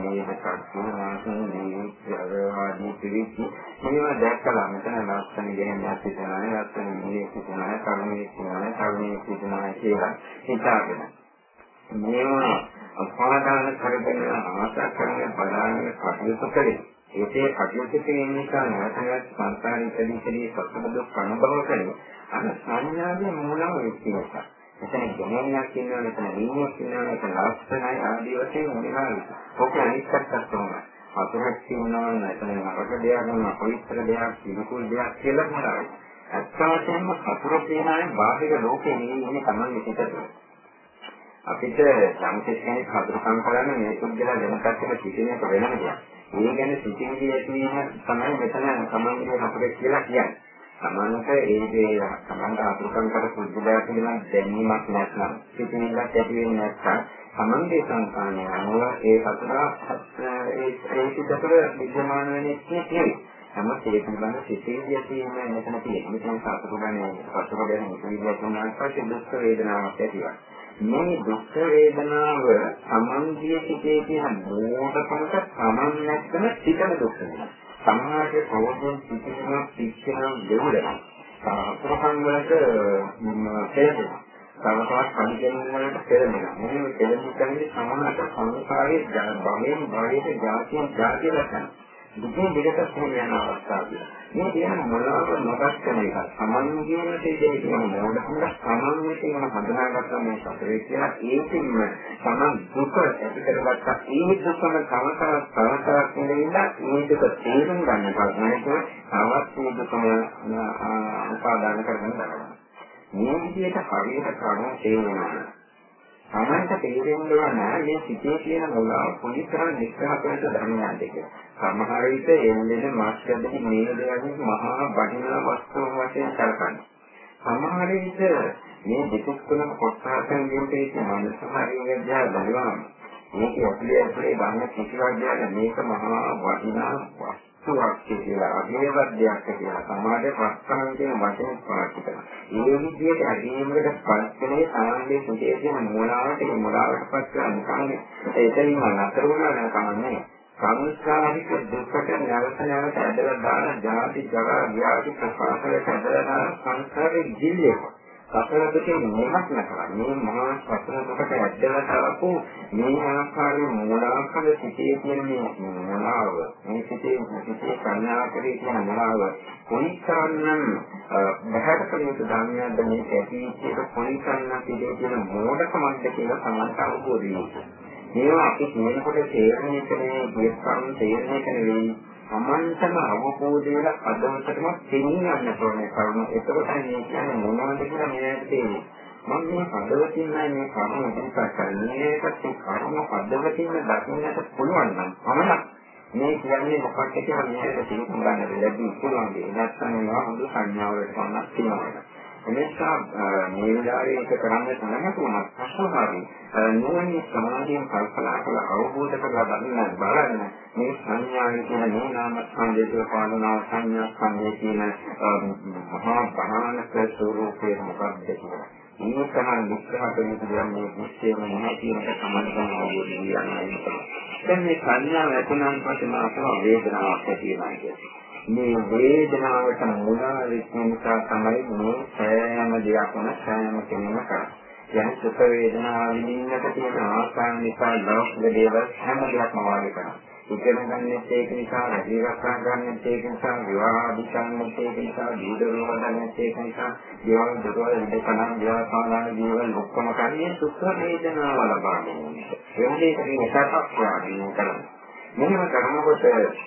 ආදී පිළිච්චි මේවා දැක්කලා මෙතන ලස්සන දෙයක් හිතනවා ලස්සන මිනිහෙක් හිතනවා කර්මයේ හිතනවා කියලා හිතාගෙන මේවා අපාදාන කරගෙන ආශා කරන බලාගෙන කටයුතු කරේ. ඒකේ කටයුතු කිරීම නිසා නැවතත් සංස්කාරී ඉදිරි සත්‍ය දුක් අනුභව කරනවා. අර සංඥාවේ මූලම වෙච්ච එක. එතන ගමනක් කියනවා මෙතන නිමයක් කියනවා මෙතන ලක්ෂණයි ආදී වශයෙන් මොනවා. ඔක අනිත්‍යයක් තමයි. අතුරක් කියනවා නැත්නම් නරක දෙයක් නෙවෙයි පවිත්‍ර දෙයක් පිළිකුල් දෙයක් කියලා මොනවා. අත්‍යවශ්‍යම අතුර කියනයි බාහිර ලෝකේ ඉන්නේ තමයි පිටත. අපිට සංකේතයෙන් හඳුනගන්න කරන්නේ මේ සුද්ධලා වෙන පැත්තක සිටින එක වෙනම දෙයක්. ඒ කියන්නේ සිටින්නේ ඇතිවීම තමයි මෙතන සම්බන්ධය අපිට කියලා කියන්නේ. සමානක ඒ සමානට අතුරුකම් කර පුදුලා කියන දැනීමක් නැත්නම් සිටින්නක් ඇති වෙන්නේ නැත්නම් සමන්ගේ සංකාණය අනුව ඒ සතර ඒ සිතතර විද්‍යමාන වෙන්නේ නැහැ. නමුත් ඒ පිළිබඳ සිතේදී තියෙන මෙතන තියෙන මෙතන සතුරු ගැන විදිහට උනාට පස්සේ දුක් වේදනාවක් ඇතිවෙනවා. මේ දුක් වේදනාව සමන්ගේ සිතේ තියෙන මොහොතකට සමන් නැත්නම් සිතන දුක් වෙනවා. සමාජයේ ප්‍රෝධයෙන් සිටින පිච්චෙන දෙවුලක්. සාහසකම් වලට තේරෙනවා. සමහරවිට කන්දෙන් වලට තේරෙනවා. මේ තේරෙන්නේ සමාජ සංස්කාරයේ භවයෙන් ජාතිය ලක්ෂණ. දුකේ දෙකට යන අවස්ථාවයි. මේ කියන මොනවාද නොදක්කන එක. සමන්ගේම තේජේ කියන මොනවාද සමන්ගේ කියන හඳුනාගත්ත මේ සතරේ කියලා ඒකින්ම සමන් දුක ඇති කරගත්ත ඒ දුකම තවතරක් නෙවෙයිලා මේ දුක තේරුම් ගන්න ප්‍රශ්නයක තවත් මේ දුකම උපාදාන කරගෙන යනවා. මේ විදිහට හරියට කරුණු තේරෙනවා. සමන්ත තේරෙන්නේ නැහැ මේ සිතේ තියෙන මොළාව පොලිතරන් විස්තර කරන ධර්මයන් දෙක. සමහර විට එන්නේ මාස්කදෙහි මේ දෙයන්ගේ මහා වටිනා වස්තුන් වශයෙන් සැලකන්නේ. සමහර විට මේ දෙකක් තුන කොටසකින් දෙන්නේ මනස හරියට බලනවා. මේක ඇතුලේ ගන්න කිසිවක් දෙයක් මේක මහා වටිනා වස්තුවක් කියලා අගේවත් දෙයක් කියලා සමාජයේ ප්‍රස්තාවන කියන වචනේ පාවිච්චි කරනවා. මේ විදිහට අදීමකට පස්සේ සාමාන්‍ය සුදේ කියන මොලාවට පත් කරන කන්නේ එතනින්ම නතර වුණා නම් කමන්නේ. සංස්කාරික දුකට නැවත නැවත ඇදලා දාන ජාති ජරා ව්‍යාධි ප්‍රපාතයට ඇදලා දාන සංස්කාරයේ ජීල්ලේ සතරකේ මොහොත් නැතර මේ මහා සතර දුකට ඇදලා දාපු මේ ආකාරයේ මූලාංශවල සිටේ කියන මේ මොනාව මේ සිටේ සංඥාකරේ කියන මොනාව කොයිතරම්නම් බහැර කලියුතු ධර්මයන්ද මේ ඇතිවිච්ච කොයිතරම්නම් සිටේ කියන මෝඩකමක්ද කියලා සමාජ අවබෝධ වෙනවා. මේවා අපි කියනකොට තේරෙන්නේ කියන්නේ විස්තරම් තේරෙන්නේ නෙවෙයි. සමාන්තම අවබෝධ වෙලා අදවසටම තේරුම් ගන්න ඕනේ කරුණු. එතකොට මේ කියන්නේ මොනවද කියලා මෙයාට තේරෙන්නේ. මම මේ පදවතින් මේ කරුණු ඉදිරිපත් කරන්නේ ඒකත් කරුණු පදවතින් දකින්නට පුළුවන් නම් පමණක් මේ කියන්නේ මොකක්ද කියලා මෙයාට තේරුම් ගන්න ලැබී පුළුවන්. නැත්නම් මේවා හොඳ සංඥාවලට පමණක් තියෙනවා. එනිසා මේ විදිහට ඒක කරන්න තනතුමක් අසහාරී නුවණින් සමාධියෙන් කල්පනා කරලා අවබෝධ කරලා බලන්න මේ සංඥාවේ කියන මේ නාම සංදේශය පාලනා සංඥා සංදේ කියන මහා භයානක ස්වરૂපයේ මොකක්ද කියලා. මේ තමයි විස්තර කරන මේ විශ්ේම නැහැ කියන එක සම්බන්ධව අවබෝධ කරගන්න. දැන් මේ සංඥා නැතුණන් පස්සේ මාතෘ වේදනාවක් ඇති වෙනවා කියන්නේ. මේ වේදනාවට මුල වෙච්ච නිසා තමයි මේ සෑම දෙයක්ම සෑම කෙනෙක්ම කරන්නේ. යම් සුඛ වේදනාව විඳින්නට තියෙන ආසාව නිසා ලෞකික දේවල් හැම දෙයක්ම වාගේ කරනවා. ඉගෙන ගන්නෙත් ඒක නිසා, රැකීරක්ෂා ගන්නෙත් ඒක නිසා, විවාහ දිශාන්නෙත් ඒක නිසා, දීදරුව හදන්නෙත් ඒක නිසා, දේවල් දොරවල් ඉදකනම් ව්‍යාපාරාන ජීවන ඔක්කොම කරන්නේ සුඛ වේදනාව ලබා ගැනීම. එන්නේ ඒකටක් වාගේ කරනවා. මෙහෙම කරනකොට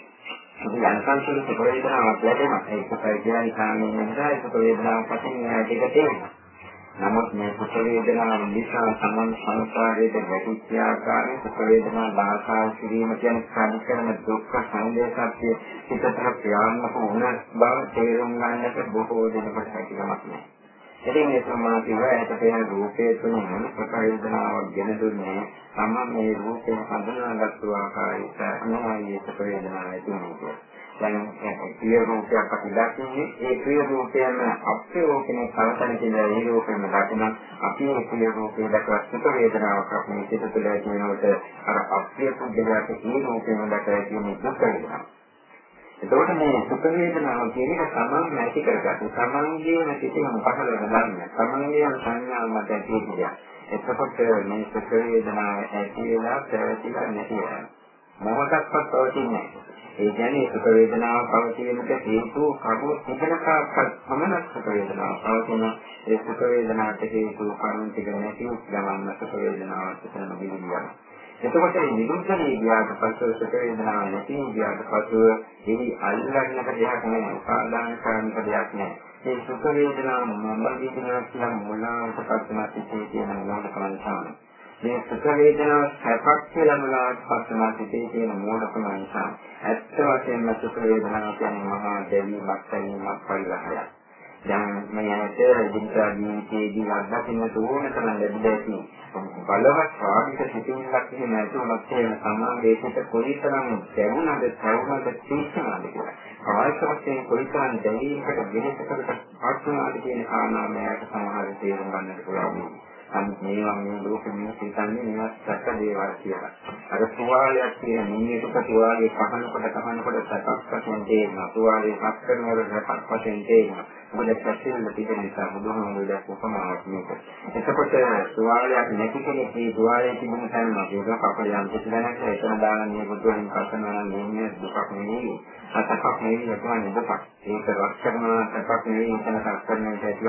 යන්තම් සුඛ වේදනාවක් ලැබෙනවා. ඒකයි කියන්නේ සාමාන්‍යයෙන් නේද? සුඛ වේදනාවක් වශයෙන් මේක තේරෙනවා. නමුත් මේ සුඛ වේදනාව නිසා සමන් සංසාරයේ වැටිච්ච ආකාරයේ සුඛ වේදනා බාධා කිරීම කියන සංකරණ දුක්ඛ සංදේශාත්‍ය පිටතර ප්‍රයාණක වුණ බව තේරුම් ගන්නට බොහෝ දෙනෙකුට හැකියාවක් නැහැ. ඉතින් මේ සමාධියට තියෙන රූපයේ තුන සුඛ වේදනාවක් ගෙන දුන්නේ සමන් මේ රූපේ හඳුනාගත්තු ආකාරයට අනුවයි සුඛ වේදනාව ඇතිවෙන්නේ. දැන් ප්‍රිය රූපයක් අපි දකින්නේ ඒ ප්‍රිය රූපයම අපේ කෙනෙක් කලතන කියලා ඒ රූපෙම දකින අපි ඒ ප්‍රිය රූපේ දැකලා සුඛ වේදනාවක් අපේ සිත තුළ ඇතිවෙනකොට අර අපේ පුද්ගලයාට ඒ රූපෙම දැකලා තියෙන දුක වෙනවා. එතකොට මේ සුඛ වේදනාව කියන එක සමන් නැති කරගන්න. සමන්ගේම සිටින පහළ වෙනන්න. සමන්ගේම සංඥා මත ඇතිවෙන්නේ. එතකොට මේ සුඛ වේදනාව ඇති වෙලා පැවතිලා නැති වෙනවා. මොහොතක්වත් පවතින්නේ නැහැ. ඒ කියන්නේ සුඛ වේදනාව පවතිනට හේතු කරුණු තිබෙනකත් පමණක් සුඛ වේදනාව පවතින. ඒ සුඛ වේදනාවට හේතු කරුණු තිබෙන නැති ගමන් සුඛ වේදනාවට තන නිවිලා. එතකොට මේ නිරුද්ධණය ගියාට පස්සේ සුඛ වේදනාව නැති ගියාට පස්සේ එහි අල්ලන්නට දෙයක් නැහැ. උපාදාන කරන්නට දෙයක් නැහැ. මේ සුඛ වේදනාව මම වේදනාවක් කියලා මොනවාට පස්සම සිටේ කියන මොනවාට කරන්නේ. මේ සුඛ වේදනාව සැපක් කියලා මොනවාට පස්සම සිටේ කියන මොනවාට නිසා ඇත්ත වශයෙන්ම සුඛ වේදනාව කියන්නේ මහා දෙවියක් තැනීමක් පරිලහයක්. දැන් මේ ඇයිදින්සා ජීවිතයේදී අත්දකින්න ඕන තරම් ලැබෙන්නේ බලවත් වාදික සිතිවිල්ලක් එහෙම නැතුණත් ඒ සමාජයේ සිට කොයිතරම් දැනුණද තීක්ෂණද කියලා. කායික වශයෙන් කොයිතරම් දැනීමකට වෙනසකට පාත්‍රාද කියන කාරණාවකට සමහර තේරුම් ගන්නට පුළුවන්. මේවා මේ ලෝකෙ මිනිස්සු හිතන්නේ මේවා සැක දේවල් කියලා. අර තුවාලයක් කියන මිනිහෙකුට තුවාලේ කහනකොට සැකක් වශයෙන් තේරෙනවා. තුවාලේ පස් කරනකොට සැකක් වශයෙන් තේරෙනවා. මොකද පැතිරෙන්න තිබෙන නිසා බුදුහාමුදුරුවෝ උපමාවක් මේක. එතකොට තුවාලයක් නැති කෙනෙක් මේ තුවාලේ තිබුණ තැන මේක කපල යම් කිසිදැනක එතන දාන මේ බුදුන් කසනවා නම් මේ දුකක් නෙවෙයි. අතපක් නෙවෙයි යතුන් දුකක්. ඒක රස කරනවා සැකක් නෙවෙයි එතන සැක කරන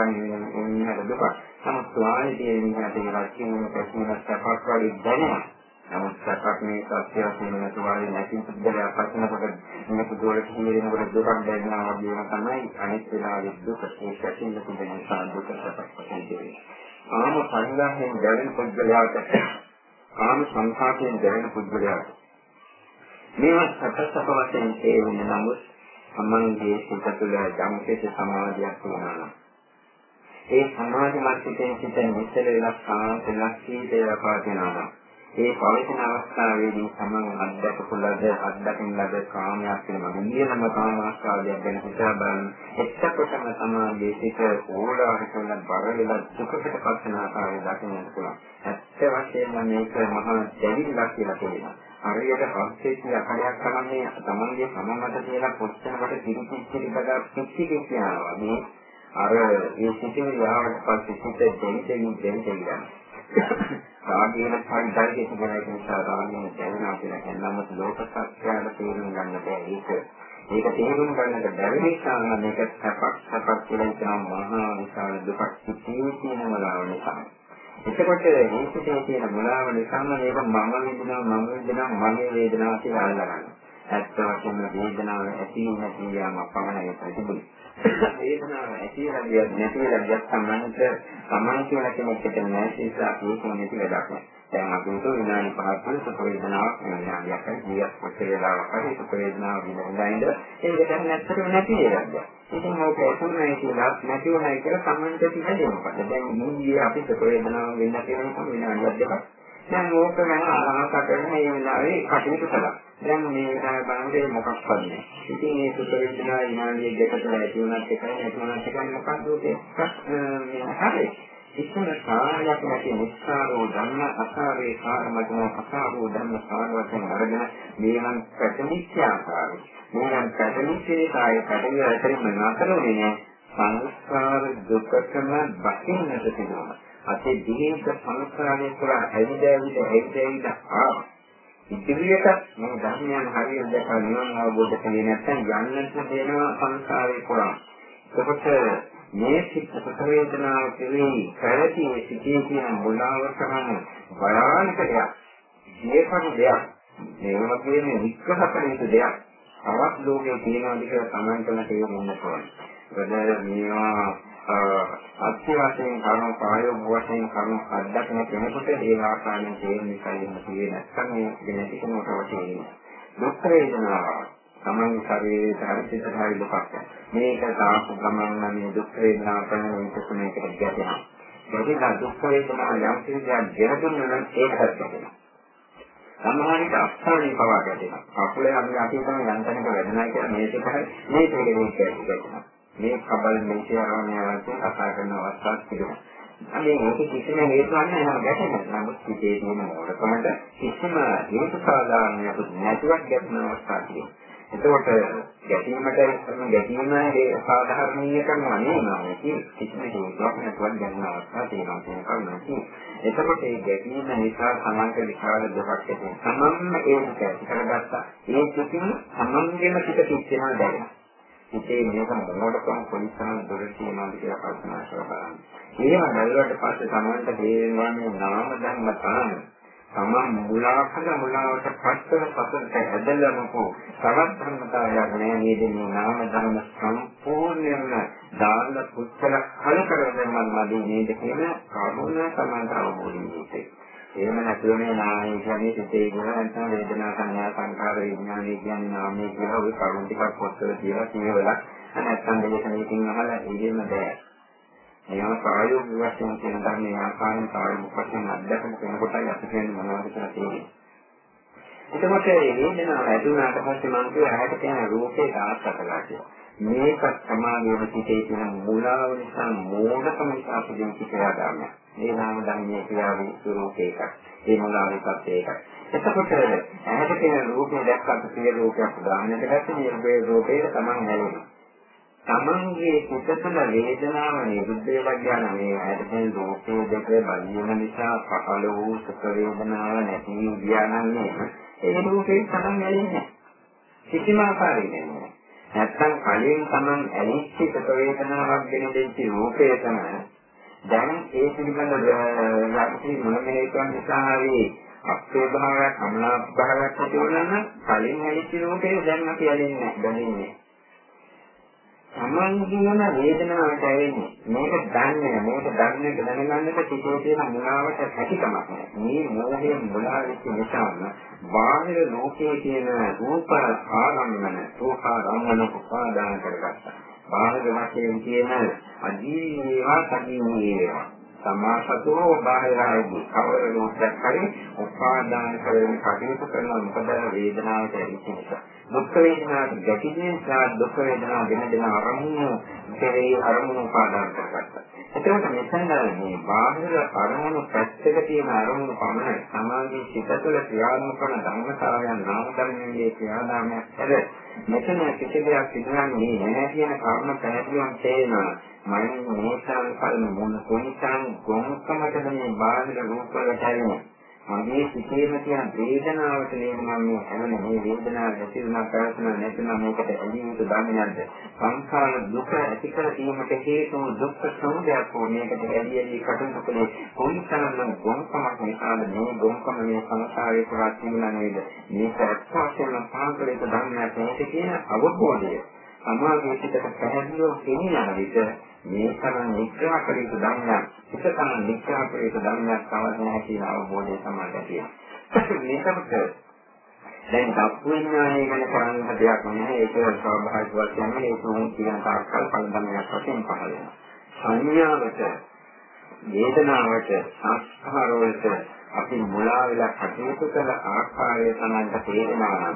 ඇතිවන්නේ දුකක්. නමුත් තුවාලේ තියෙන ඉන්නට රැකීමේ ප්‍රශ්නයක් සැපක් වගේ දැනෙනවා. නමුත් සැපක් මේ සත්‍ය වශයෙන් තුවාලේ නැති පුද්ගලයා පස්සනකොට මේ පුදුවලට හිමිරෙනකොට දුකක් දැනෙනවා වගේම තමයි අනිත් වෙලාවෙ දුක ඒ පැතින්න තිබෙන නිසා දුක සැපක් වශයෙන් දෙන්නේ. ආම පරිණාමයෙන් දැනෙන පුද්ගලයාට ආම සංඛාතයෙන් දැනෙන පුද්ගලයාට මේවා සැප වශයෙන් තේරෙන්නේ නමුත් සම්මන්ගේ සිත තුළ යම්කිසි සමාධියක් වුණා. ඒ සමාධි මට්ටමේ සිට නිශ්චල වෙලා සාන්ත වෙලා සීලය පවතිනවා. ඒ පවතින අවස්ථාවේදී සමන් අධ්‍යාත්මික ලද අධ්‍යාත්මික ලද කාමයක් වෙනවා. නියම කාමාස්වාදයක් ගැන හිතා බලන එක්කටම සමාධියේ සිට ඕලාරික වල බර වෙලා දුකකට පස්සන ආකාරය දකින්න පුළුවන්. ඇත්ත වශයෙන්ම මේක මහා දෙවිලක් කියලා කියනවා. හරියට හස්තේ කියලා කඩයක් කරන්නේ තමන්ගේ සමමත කියලා පොස්සනකට කිරිකිච්චි බදා කිච්චි කියනවා. මේ අර ඒ සිතින් යාවට පස්සේ සිත දෙන්නේ රාගයෙන් පරිදල්ගේ තිබෙන නිසා රාගයෙන් දැනෙනවා කියලා කියනම ලෝක සත්‍යයට තේරුම් ගන්න බැහැ. ඒක තේරුම් ගන්නට බැරි නිසා මේක සපක් කියලා කියන මහා විශාල දුකක් තියෙන මොලාව නිසා. එතකොට මේකේ තියෙන මොලාව නිසා මේක මම විඳිනවා මගේ වේදනාව කියලා අල්ලගන්න. ඇත්ත වශයෙන්ම වේදනාව ඇති නැති යාම පමණයි ප්‍රතිබුද්ධ. වේදනාව ඇති නැති ලැබියක් සම්මත කියලා කෙනෙක්ට නැහැ ඒක නැති වැඩක් නෑ. දැන් අපි හිතුව විනාඩි 5ක් වල සුඛ වේදනාවක් විනාඩියක් හරි 10ක් කොච්චර වෙලාවක් හරි සුඛ වේදනාවක් විඳින්න ඒක දැන් නැත්තටම නැති එකක්. ඉතින් මේක එතුණයි කියලා නැති වුණයි කියලා සම්මත තියෙනවා. දැන් ඊයේ අපි සුඛ වේදනාවක් වෙන්න කියලා විනාඩියක් දෙකක් දැන් ඕක ගැන අහකට කරන මේ වෙලාවේ කටයුතු කළා. දැන් මේ වෙලාවේ බලන්නේ මොකක්ද නැහැ. ඉතින් මේ සුඛ වේදනාව විනාඩියක් දෙකකට ඇති වුණත් එකයි නැති වුණත් එකයි මොකක්ද මේ හරි. ඉස්සර කාලයක් නැති නිස්සාරෝ ධර්ම අසාරේ කාර්මතුන අසාරෝ ධර්ම සාරවතෙන් අරගෙන මේවන් පැටලිච්ච ආකාරය. මේවන් පැටලිච්චේ කාය පැටලිය අතරින්ම නතරුනේ සංස්කාර දුකකම බකින්නට තිබුණා. අතේ දීර්ඝ සංස්කාරයේ පුරා ඇවිද ඉදිරියට මේ ධර්මයන් හරියට දැකලා නිවන් අවබෝධ කරේ නැත්නම් යන්නත් දෙනවා සංස්කාරේ පුරා. ඒකට මේ සිත් වේදනාව කෙරෙහි පැවති සිටී කියන මුලාව කරන භයානක දෙයක්. මේකම දෙයක්. මේ වගේම විස්කහ කළ යුතු දෙයක්. තවත් ලෝකයේ තියෙනවා කියලා තමන්ටම තේරුම් ගන්න ඕනේ. වැඩ මේවා අත්‍ය වශයෙන් කරුණු ප්‍රායෝගික වශයෙන් කරුණු අත්දැකීම් කෙනෙකුට ඒ ආකාරයෙන් තේරුම් ගන්න තියෙන නැත්නම් මේ ජීවිත කෙනෙකුට තියෙන දුක් වේදනාව තමන්ගේ ශරීරයේ ධර්මසිතයි දුකක්. මේක සාපු ගමන් මේ දුක් වේදනාව කරන විදිහට ගැටෙනවා. ඒකද දුක් වේදනාව යම් කිසියක් ගැටුණා නම් ඒකත් ගැටෙනවා. සමහරවිට අස්ථානේ පවා ගැටෙනවා. අපේ අපි තමයි යන්තනක වැඩනවා කියලා මේක ගැටෙනවා. මේ කබල් මේකේ ආරණ්‍ය වලට කතා කරන අවස්ථාවක් තිබෙනවා. අනේ මේක කිසිම හේතුවක් නැහැ ගැටෙනවා. නමුත් සිිතේ තියෙන මොඩකමට කිසිම හේතු සාධාරණයක් නැතුවක් ගැටෙන අවස්ථාවක් තියෙනවා. එතකොට ගැටීම සාධාරණීය කරනවා නෙවෙයි කිසිම හේතුවක් නැතුවක් ගැටෙන අවස්ථාවක් තියෙනවා කියන කරුණක්. එතකොට මේ ගැටීම නිසා සමාන්ත විශාල දුකක් ඇති වෙනවා. සමම්ම ඒක ඇති කරගත්තා. ඒ කිසිම සමම්ගෙම පිට පිටිනවා දැනෙනවා. ඉතින් මේක මොනවටම පොලිසම දොර කියනවාද කියලා කල්පනා කරලා බලන්න. ඒව බැලුවට පස්සේ සමන්ට තේරෙනවා මේ නාම ධර්ම තමයි. තමන් මුලාවට පස්සට පස්සට ඇදලාමකෝ තවත් ධර්මතාවයක් නෑ නේද මේ නාම ධර්ම සම්පූර්ණයෙන්ම දාන්න පුච්චල කල කරගෙන මම නේද කියන කරුණ සමාන්තර අවබෝධය. එහෙම නැතුව මේ නාමය කියන්නේ සිතේ ගුණ නැත්නම් වේදනා සංඥා සංකාර විඥානය කියන්නේ නාමය කියලා ඔය කරුණු ටිකක් පොත්වල කියලා කියවලා නැත්නම් දේශනාවකින් අහලා ඉගෙනම බෑ. මේවා ප්‍රායෝගික වශයෙන් කියන ධර්මයේ ආකාරයෙන් ප්‍රායෝගික වශයෙන් අත්දැකීම් කෙනෙකුටයි අපි කියන්නේ මොනවද කියලා තියෙන්නේ. එතකොට මේ වේදනාව ඇතිවුණාට පස්සේ මම කිය ඇහැට තියෙන රූපේ දාස්සකලා කියලා. මේක සමාගයේ සිටේ තියෙන මුලාව නිසා මෝඩකම නිසා අපිට කියලා ගන්නවා. මේ නාම ධර්මයේ ක්‍රියාවේ ස්වરૂපයක. ඒ මුලාවෙකත් ඒකයි. එතකොට ඇහැට තියෙන රූපේ දැක්කට සිය රූපයක් උදාහරණයක් ගත්තම මේ රූපේ තමයි නැලෙන්නේ. තමන්ගේ සිතතුල වේදනාව නිරුද්ධ වෙලා යන මේ ඇදෙන රූපේ දෙක බලියන නිසා පහළ වූ සුඛ වේදනාව නැති ගියානන්නේ ඒ රූපේ තමන් ඇලෙන්නේ කිසිම ආකාරයකින් නැත්තම් කලින් තමන් ඇලිච්ච සුඛ වේදනාවක් ගෙන දෙච්ච රූපේ තමයි දැන් ඒ පිළිබඳ යක්ති මොනමේකන් නිසා හරි අපේ භාවයක් අමනාප භාවයක් ඇති වුණා නම් කලින් ඇලිච්ච රූපේ දැන් අපි ඇලෙන්නේ නැහැ. සමන්ගියන වේදනාවට ඇවෙන්නේ මේක දන්නේ දැනගන්නට සිිතේ තියෙන මුලාවට හැකියාවක් නැහැ. මේ මොහේ මුලා වෙච්ච නිසාම බාහිර ලෝකයේ තියෙන රූපාරම්මන උපාදාන කරගත්තා. බාහිර වශයෙන් තියෙන අජීවීවා සජීවීවා සමාසතෝ බාහිරයි කවර රූපයක් හරි උපාදාන කරගෙන කටයුතු කරන මොකද වේදනාවට ඇති නිසා දුක් වේදනාවට ගැටීමෙන් දුක් වේදනාව වෙන දෙන අරමුණු කෙරෙහි අරමුණු උපාදාන කරගත්තා. එතකොට මෙතන මේ බාහිර අරමුණු පැත්තක තියෙන අරමුණු පමණ සමාජයේ සිත තුළ ක්‍රියාත්මක කරන ධර්මතාවයන් නාම ධර්මයේ ක්‍රියාදාමයක් හැර මෙතන කිසි දෙයක් සිදුවන්නේ නැහැ කියන කාරණා පැහැදිලිවම තේරෙනවා. මම මේසාන් කලින් මොන කොයිසාන් ගොම්කමද මේ බාහිර රූප වලට ඇලෙන්නේ. මගේ සිතේම තියෙන වේදනාවට නේද මම මේ හැමෝම මේ වේදනාව ඇති වෙනා ප්‍රශ්න නැතිනම් මේකට ඇලී යුතු දන්නේද සංඛාර දුක ඇති කර දීමට හේතු දුක් සමුදයක් වුණේකට ඇලී කටයුතු කළේ කොයිතරම් ගොම්කමක් නිසාද මේ ගොම්කම මේ සංසාරේ පුරා තිබුණා නේද මේක අත්‍යවශ්‍යම පාන්කලයක දන්නට මේක කියන අවබෝධය සමාජයේ සිට පැහැදිලිව පෙනෙන විට මේ තරම් නිග්‍රහ කළ යුතු ධර්මයක් එකතන නිග්‍රහ කළ යුතු ධර්මයක් තවත් නැහැ කියන අවබෝධය සමාජයට තියෙනවා. මේකට දැන් දක්විඥානය ගැන කරන්න දෙයක් නැහැ. ඒක ස්වභාවික වශයෙන්ම ඒක උන් කියන තාක්කල් පළඳමයක් වශයෙන් පහළ වෙනවා. සංඥාවට, වේදනාවට, සංස්කාරවලට අපි මුලා වෙලා කටයුතු කළ ආකාරය තමයි තේරෙනවා නම්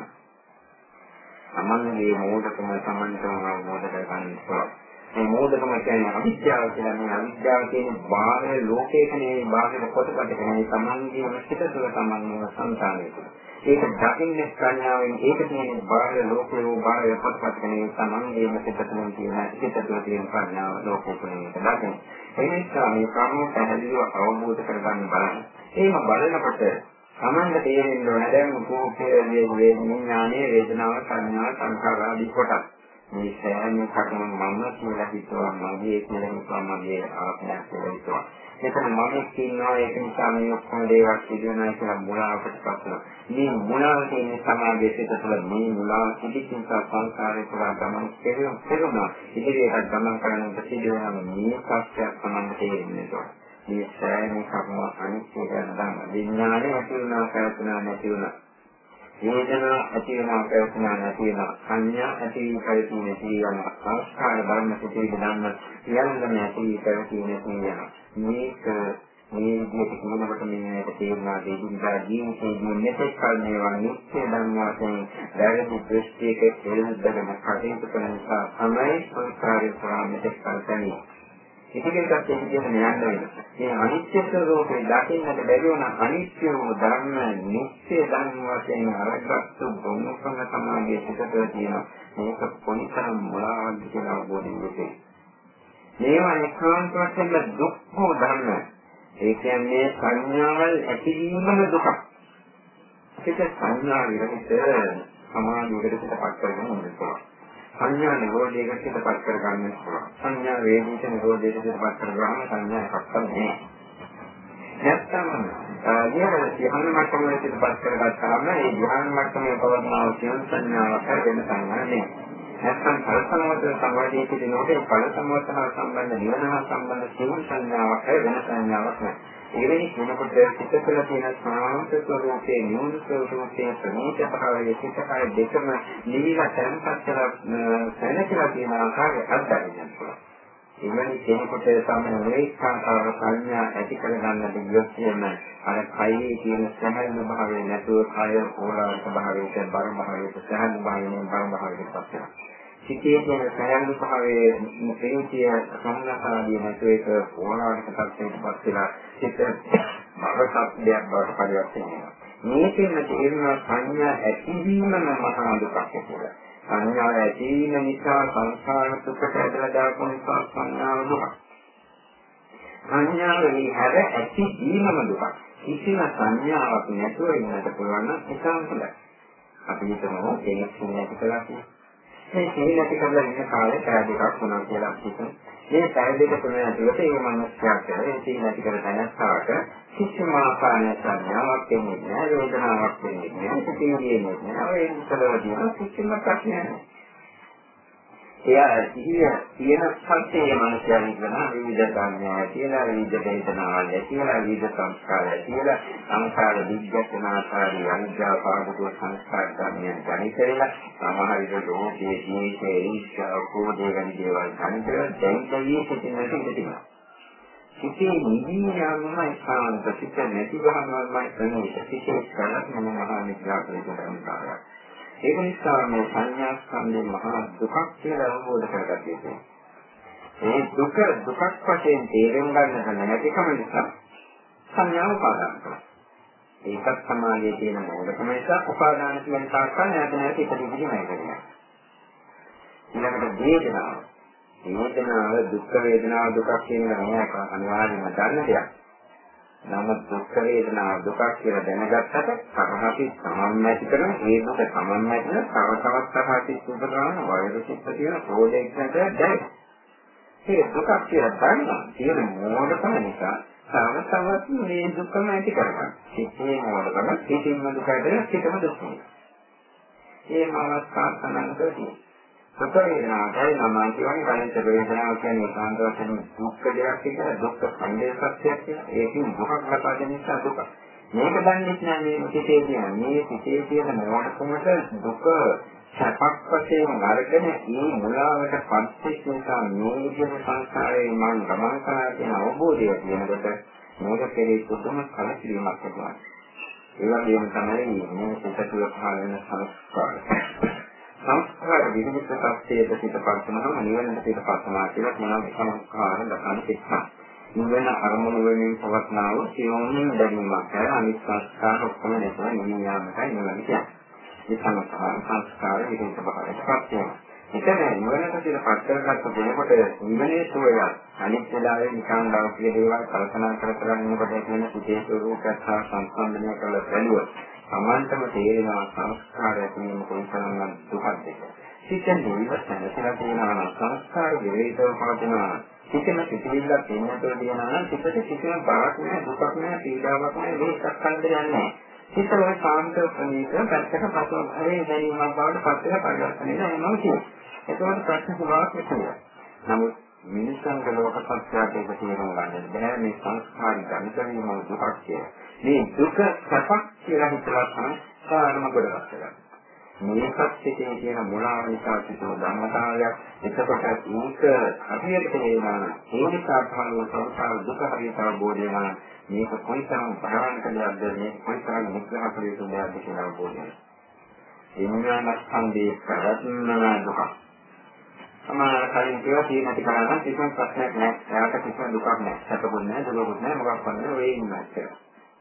සමන්ගේ මෝඩකම සමන්තම අවබෝධ කරගන්න පුළුවන්. මේ මෝඩකම කියන්නේ අවිද්‍යාව කියලා. මේ අවිද්‍යාව කියන්නේ බාහිර ලෝකයක නෙවෙයි බාහිර කොටකට නෙවෙයි සමන්ගේම සිත තුළ සමන්වන සංකාරය තුළ. ඒක දකින්නේ සංඥාවෙන් ඒක කියන්නේ බාහිර ලෝකේ බාහිර කොටකට නෙවෙයි සමන්ගේම සිත තුළ තියෙන සිත තුළ තියෙන සංඥාව ලෝකෙක නෙවෙයි දකින්නේ. ඒ නිසා මේ කරුණු පැහැදිලිව අවබෝධ කරගන්න බලන්න. එහෙම බලනකොට සමන්ද තේරෙන්න ඕන දැන් රූපයේ විඥානයේ වේදනාව සංඥා සංඛාර ආදී කොටස් මේ සෑම එකකම මම කියලා හිතුවා මගේ කියලා හිතුවා මගේ ආත්මයක් කියලා හිතුවා. මෙතන මම කියනවා ඒක නිසා මේ ඔක්කොම දේවල් සිදුවෙනවා කියලා මුලාවකට පස්සනවා. මේ මුලාව තියෙන සමාජයේ සිට තුළ මේ මුලාව සිටින සංස්කාරේ පුරා ගමන් කෙරුණා. ඉදිරියට ගමන් කරනකොට සිදුවෙන මේ සත්‍යයක් තමයි තේරෙන්නේ. මේ සෑම එකක්ම අනිත්‍ය ගැන දන්න විඥානය ඇති වෙනවා පැවතුනා නැති වෙනවා. වේදනා ඇති වෙනවා පැවතුනා නැති වෙනවා. සංඥා ඇති පැවතුනේ නැති වෙනවා. සංස්කාර ධර්ම සිටී ධර්ම සියල්ලම ඇති පැවතුනේ නැති වෙනවා. මේක මේ විදිහට කියනකොට මේක තේරුණා දෙවිඳා ජීවිතයේ මෙතෙක් කල මේවා නිත්‍ය ධර්ම වශයෙන් දැරදි දෘෂ්ටියක හේතුදගෙන කටයුතු කරන නිසා තමයි සංස්කාරය පුරා මෙතෙක් කල තනියි. ඉතිරියට ඒ විදිහට නෑන්න වෙනවා. මේ අනිත්‍ය ස්වરૂපේ දකින්නට බැරි වුණ අනිත්‍ය වූ ධර්ම නිත්‍ය ධර්ම වශයෙන් අරගත්තු බොමුකම සමාගයේ සිටතේ තියෙන මේක කොනිතරම් මොලාවක්ද කියලා අවබෝධ වෙන්නේ. මේවා ඒකාන්ත වශයෙන් දුක් වූ ධර්ම. ඒ කියන්නේ සංඥාවල් ඇතිවීමම දුකක්. ඒක සංඥා විරහිත සමාධියකට පිටපත් කරගෙන ඉන්නවා. සංඥා නිරෝධයකට පිටපත් කරගන්න පුළුවන්. සංඥා වේදිත නිරෝධයකට පිටපත් කරගන්න සංඥා එකක් තමයි. නැත්තම් ධ්‍යාන මට්ටමේ පිටපත් කරගත්තාම ඒ ධ්‍යාන මට්ටමේ පවර්ණාව කියන සංඥාවක් වෙන සංඥාවක්. නැත්තම් පරසමවත සමාධියේ සිටිනකොට ඒ පරසමවත හා සම්බන්ධ නිවන හා සම්බන්ධ සියුම් සංඥාවක් වෙන සංඥාවක් නෑ. එවැනි කෙනෙකුට සිතකල තියෙන සාන්ත ස්වરૂපයේ න්‍යූන ස්වરૂපයේ ප්‍රණීත භාවයේ සිතකල දෙකම නිවිලා තැන්පත්ලා සැලකලා තියෙන ආකාරය අත්දැකීම පුළුවන්. එවැනි කෙනෙකුට සාමාන්‍ය වේකාකාර සංඥා ඇති කරගන්න දෙවියොත් කියන අර කයේ තියෙන සැහැල්ලු භාවය නැතුව කය ඕලාරික භාවයට බර භාවයට සැහැල්ලු භාවයෙන් බර භාවයට පත් වෙනවා. සිතේ තියෙන සැහැල්ලු භාවයේ ප්‍රේතිය සම්නසාදී නැතුව ඒක ඕලාරික තත්ත්වයට පත් වෙලා සිත මරසක් දෙයක් බවට පරිවර්තනය වෙනවා. මේකෙන් තේරෙන සංඥා ඇතිවීමම මහා දුකක් කියලා. සංඥා ඇතිවීම නිසා සංස්කාර දුකට ඇදලා දාපු නිසා සංඥාව දුක. සංඥාවේ හැර ඇතිවීමම දුක. කිසිම සංඥාවක් නැතුව ඉන්නට පුළුවන් නම් ඒකම හොඳයි. අපි හිතමු කෙනෙක් නැති කළා කියලා. මේ සීලටි කරලා ඉන්න කාලේ පැය දෙකක් වුණා කියලා හිතමු. මේ පැය දෙක තුන ඇතුළත ඒ මනුස්සයාට ඒ සීලටි කර දැනස්සාට කිසිම ආකාරයක් සංඥාවක් එන්නේ නැහැ, වේදනාවක් එන්නේ නැහැ, සිතිවිලි එන්නේ නැහැ. ඒ ඉස්සරහදී කිසිම ප්‍රශ්නයක් නැහැ. එයා තියෙන සත්‍යයේ මනුස්සයන් කියන විවිධ සංඥා කියලා, විවිධ වේදනාවල් කියලා, විවිධ සංස්කාරය කියලා, සංස්කාර විද්‍යාත්මකාරී අනිත්‍ය පාදක සංස්කාර ධර්මයන් ගණිතේලා සමහර විට ලෝකයේ ජීවිතයේ ඉස්සා කෝදේ ගැන දේවල් ගණිතේලා දැන් කවියේ සිටින්නට ඉඳිනවා. සිතේ නිවියාමයි සාන්ත සිත නැති ගහනවාමයි ප්‍රණීත සිතේ කරක් මම මහා නිත්‍යාකලිත කරනවා. ඒක නිසා මේ සංඥා ස්කන්ධේ මහා දුකක් කියලා අවබෝධ කරගන්න ඕනේ. ඒ දුක දුකක් වශයෙන් තේරුම් ගන්නට නැතිකම නිසා සංඥාව උපාදාන කරනවා. ඒකත් සමාජයේ තියෙන මොඩකම නිසා උපාදාන කියන කාර්යය නැත නැති ඉදිරියටම යනවා. ඊළඟට වේදනාව. වේදනාව දුක් වේදනාව දුකක් කියන එක නෑ අනිවාර්යයෙන්ම දන්න දෙයක්. නමුත් දුක් වේදනාව දුකක් කියලා දැනගත්තට සමහරවිට සමම්මැති කරන ඒ දුක සමම්මැති තව තවත් සහාති සුබදාන වෛරසික තියෙන ප්‍රෝජෙක්ට් එකට දැනෙනවා. ඒ දුකක් කියලා දන්නා කියන මොඩකම නිසා තව තවත් මේ දුකම ඇති කරගන්න. සිතේ මොඩකම සිතින්ම දුකට සිතම දුක. මේ මානසික සම්බන්ධකදී දුක් වේදනාවයි නමයි කියන්නේ කායික වේදනාව කියන්නේ කාන්ත වශයෙන් දුක් දෙයක් කියලා දුක් සංදේශයක් කියලා ඒකෙන් දුකක් ලබා ගැනීම නිසා දුක. මේක දන්නේ නැහැ මේ සිතේ කියන මේ සිතේ තියෙන මොහොතකට දුක සැපක් වශයෙන් අරගෙන මේ මුලාවට පත්වෙච්ච නිසා මේ විදිහේ සංස්කාරයේ මම ගමන් කරා කියන අවබෝධය කියනකොට මේක කෙරේ පුදුම කලකිරීමක් ඇතිවෙනවා. ඒ වගේම තමයි මේ සිත තුළ පහළ වෙන සංස්කාර විවිධ ප්‍රත්‍යයට පිටපත්වනවා නිවනට පිටපත්වනවා කියලා කියන සංස්කාර දකන පිටපත්. නිවන අරමුණු වෙනින් පවත්නා වූ සියොම් දැනීමක් හර අනිත් සංස්කාර ඔක්කොම නැතුව නිවියාමයි නිවන කියන්නේ. මේ සංස්කාර විවිධ ප්‍රකාරයකට වෙනවා. එතන නිවනට පිටපත් කරගත්ත දෙනකොට නිවනේ සෝය අනිත් වෙලාවේ නිකන් ලෞකික දේවල් කල්පනා කර ඉන්නකොට කියන සිතේ ස්වરૂපයක් සහ සංස්කන්ධනය කළ බැලුවොත් සමාන්තම තේරෙනවා සංස්කාරය කියන්නේ කොයිතරම් දුකක්ද කියලා. සිතෙන් නිවසනසලා තියෙනවා සංස්කාර විවේකව පවතිනවා. සිතෙන් පිටිවිල්ලක් එන්නතෝ දිනවා නම් සිතේ කිසිම බාරක් නැහැ දුකක් නැහැ පීඩාවක් නැහැ මේකක් කන්දරයක් නැහැ. සිත වල සාන්ත ප්‍රණීත පැත්තක පසුව හරි දැනීමක් බවට පස්සට පරිවර්තනය වෙනවා කියන්නේ. ඒකවල ප්‍රශ්න සුභාවක් වෙනවා. නමුත් මිනිස්සුන්ගේ ලෝක සත්‍යයට ඒක තේරුම් ගන්න බැහැ මේ සංස්කාරي ධර්මයෙන් දුකක් කියලා. මේ දුක සපක් කියලා හිතලා සංස්කාරම ගොඩක් කරගන්න. මේකත් සිටින කියන මුලාව නිසා සිදුව ධර්මතාවයක්. එතකොට ඒක හරියට තේරෙනවා. ඒ නිසා තමයි සංස්කාර දුක හරියට අවබෝධ වෙනවා. මේක කොයිතරම් භයානක දෙයක්ද මේ කොයිතරම් මුක්ඛ කළ යුතු දෙයක්ද කියලා අවබෝධ වෙනවා. ඒ මොනවාක්ඛන්දේ කරත්න දුක. සමාන කලින් කියලා තියෙන ටිකනම් කිසිම ප්‍රශ්නයක් නැහැ. එයාට කිසිම දුකක් නැහැ. සැපකුත් නැහැ, දුකකුත් නැහැ, මොකක්වත් නැහැ. ඔය ඉන්නවා කියලා.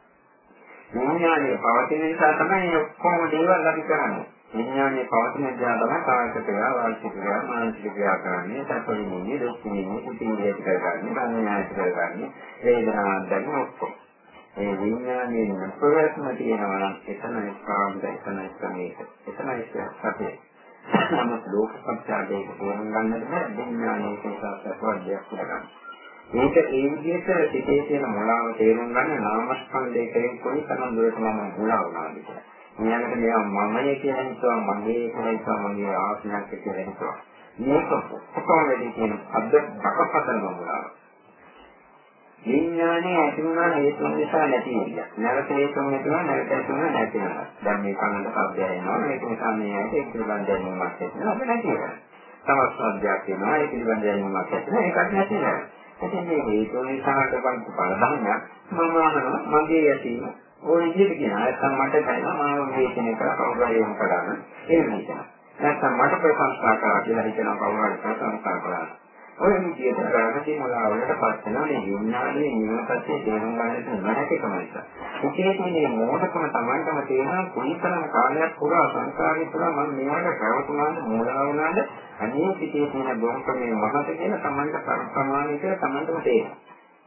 විඥානයේ පවතින නිසා තමයි ඔක්කොම දේවල් අපි කරන්නේ. විඥානයේ පවතින නිසා තමයි කායික ක්‍රියා, වාචික ක්‍රියා, මානසික ක්‍රියා කරන්නේ, සැපෙන්නේ, දුක්ඛෙන්නේ, කුටියේ කරගන්නේ, සංඥායත් කරගන්නේ, වේදනාවක් දැනෙන ඔක්කොම. ඒ විඥානයේ ප්‍රවැත්ම තියෙනවා නම් එතනයි කාමද, එතනයි සමේත, එතනයි සැපේ. නමුත් ලෝක සත්‍යයේ තේරුම් ගන්නට බෑ විඥානයේ සංස්කාරයක් උදගන්න. මේක ඒ විදිහට සිටේ තියෙන මුලාව තේරුම් ගන්න නාමස්කන්ධයේ කෙරෙහි කොයිතරම් දුරට මම මුලා වුණාද කියලා. ඊළඟට මේවා මමයේ කියලා හිතුවා මගේ කියලා හිතුවා මගේ ආත්මයක් කියලා හිතුවා. මේක කොහොමද කියන අද්ද බකපතන මුලාව. විඥානයේ ඇතිවන හේතුන් නිසා නැති වෙනවා. නැවත හේතුන් නැතුව නැවත හේතුන් නැති වෙනවා. දැන් මේ කනට ශබ්දය එනවා. මේක නිසා මේ ඇයි ඒක පිළිබඳ දැනීමක් ඇතිවෙනවා. ඒක නැති වෙනවා. තවත් ශබ්දයක් එනවා. ඒක පිළිබඳ දැනීමක් ඇතිවෙනවා. ඒකත් නැති වෙනවා. ඉතින් මේ හේතුන් නිසා හටගන්න බලධර්මයක් මම අහනවා මගේ යටීම. ඔය විදිහට කියන නැත්නම් මට දැනෙනවා මම මේ කියන එක කවුරු හරි යොමු කරාන එහෙම හිතනවා. නැත්නම් මට ප්‍රශංසා කරා කියලා හිතනවා කවුරු හරි ප්‍රශංසා කරා. ඔය විදිහට ගාමී මොලාවලට පත් වෙනවා මේ විඥානයේ නිවපත්තේ තේරුම් ගන්නට නැතිකම නිසා. ඒකේ මේ මොහොතකම Tamanටම තේරෙන කොයිතරම් කාලයක් පුරා සංස්කාරේ පුරා මම මෙයාට ප්‍රවතුනාද මොලා වුණාද අනේ පිටේ තියෙන බොහොමකමේ මහත කියන Tamanට ප්‍රමාණය කියලා Tamanටම තේරෙනවා.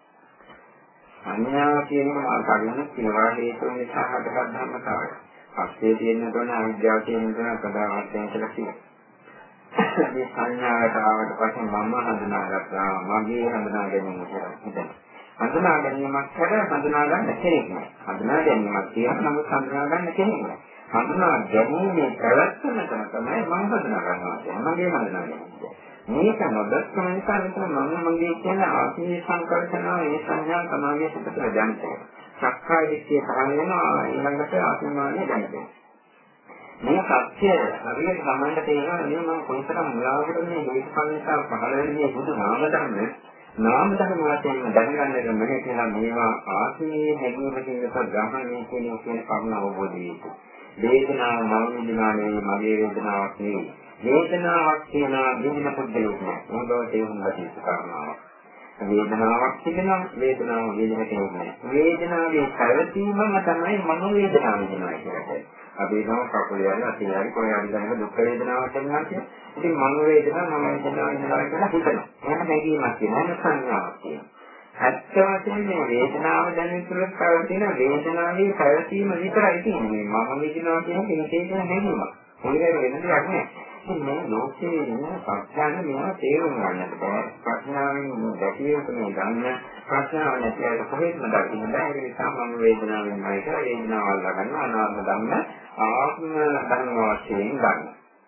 අන්‍යා කියන කරුණ කියලා හේතු නිසා හටගත් ධර්මතාවය. පස්සේ තියෙන තෝරන අවිද්‍යාව කියන දේ ප්‍රධානයෙන් කියලා කියනවා. මේ සංඥාවට ආවට පස්සේ මම හඳුනාගත්තා මගේ හඳුනා ගැනීම කියලා හිතනවා. හඳුනා ගැනීමක් කර හඳුනා ගන්න කෙනෙක් නෑ. හඳුනා ගැනීමක් තියෙනවා නමුත් හඳුනා ගන්න කෙනෙක් නෑ. හඳුනා ගැනීමේ ප්‍රවැත්ම තමයි මම හඳුනා ගන්නවා කියන්නේ. මගේ හඳුනා ගැනීම. මේක නොදැක්කම නිසා මෙතන මම මගේ කියන ආත්මීය සංකල්පනාව ඒ සංඥා සමාගයේ පිටතට දැනෙනවා. සක්කාය දිට්ඨිය පහළ වෙනවා ඊළඟට ආත්මමානිය දැනෙනවා. මේ සත්‍ය හරියට සම්බන්ධ තේරෙනවා නේ මම කොයිතරම් මුලාවකට මේ හේතුඵල නිසා පහළ වෙන මේ බුදු නාම ධර්ම නාම ධර්ම වශයෙන් දැනගන්නට මෙහෙ කියලා මේවා ආත්මීය හැඟීමකින් ග්‍රහණය කියන කරුණ අවබෝධ වෙනවා. වේදනාව මම විඳිනානේ මගේ වේදනාවක් නෙවෙයි. වේදනාවක් කියන විඳින පුද්ගලයෙක් නෑ. මොකද තේරුම් ගන්න යුතු කාරණාවක්. වේදනාවක් තිබෙනවා වේදනාව විඳින කෙනෙක් නෑ. වේදනාවේ පැවතීමම තමයි මනෝ වේදනාව වෙනවා කියන්නේ. අපි නෝ කකුල යන අතිරායි කොහේ හරි දුක් වේදනාවක් වෙනවා කියන්නේ. ඉතින් මනෝ වේදනාව මම වේදනාව වෙනවා කියලා හිතනවා. එහෙම නැගීමක් තියෙනවා සංඥාවක් තියෙනවා. ඇත්ත වශයෙන්ම මේ වේදනාව දැනෙන තුරු පැවතින වේදනාවේ පැවතීම විතරයි තියෙන්නේ. මම විඳිනවා කියන විශේෂ නැගීමක්. මොකද වෙන දෙයක් නෑ. මේ ලෝකයේ ඉන්න සත්‍යයන් මේවා තේරුම් ගන්නට බෑ. ප්‍රඥාවෙන් දැකිය යුතු මේ ගන්න ප්‍රඥාව නැති අය කොහෙත්ම දකින්න බෑ. ඒ නිසා මම වේදනාවෙන් නැයි කියලා වේදනාව අල්ලා ගන්න අනාත්ම ධර්ම ආත්ම ධර්ම වශයෙන් ගන්න.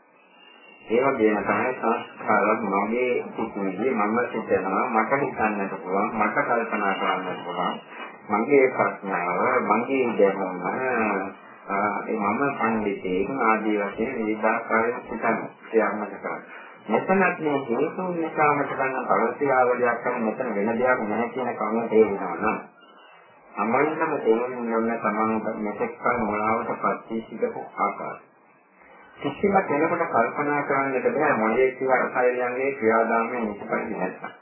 ඒ වගේම තමයි සංස්කාරات මගේ සිතුවිලි මම සිතනවා මට හිතන්නට පුළුවන් මට කල්පනා කරන්නට පුළුවන් මගේ ප්‍රඥාව මගේ දැනුම මම පඬිතෙක් ආදී වශයෙන් විවිධාකාරයෙන් සිතන ක්‍රියාත්මක කරනවා. මෙතනත් මේ හේතුන් නිසාම කරන පරිත්‍යාගයක් කරන මෙතන වෙන දෙයක් නැහැ කියන කරුණ තේරෙනවා නම් අමන්නම තේරුම් ගන්න සමානව මෙතෙක් කල මොළාවට පත්‍චිසිකපු ආකාරය. කිසිම කෙනෙකුට කල්පනා කරන්නට බෑ මොලේ කියලා අසයයන්ගේ ක්‍රියාදාමයේ නිසපරිදි නැත්නම්.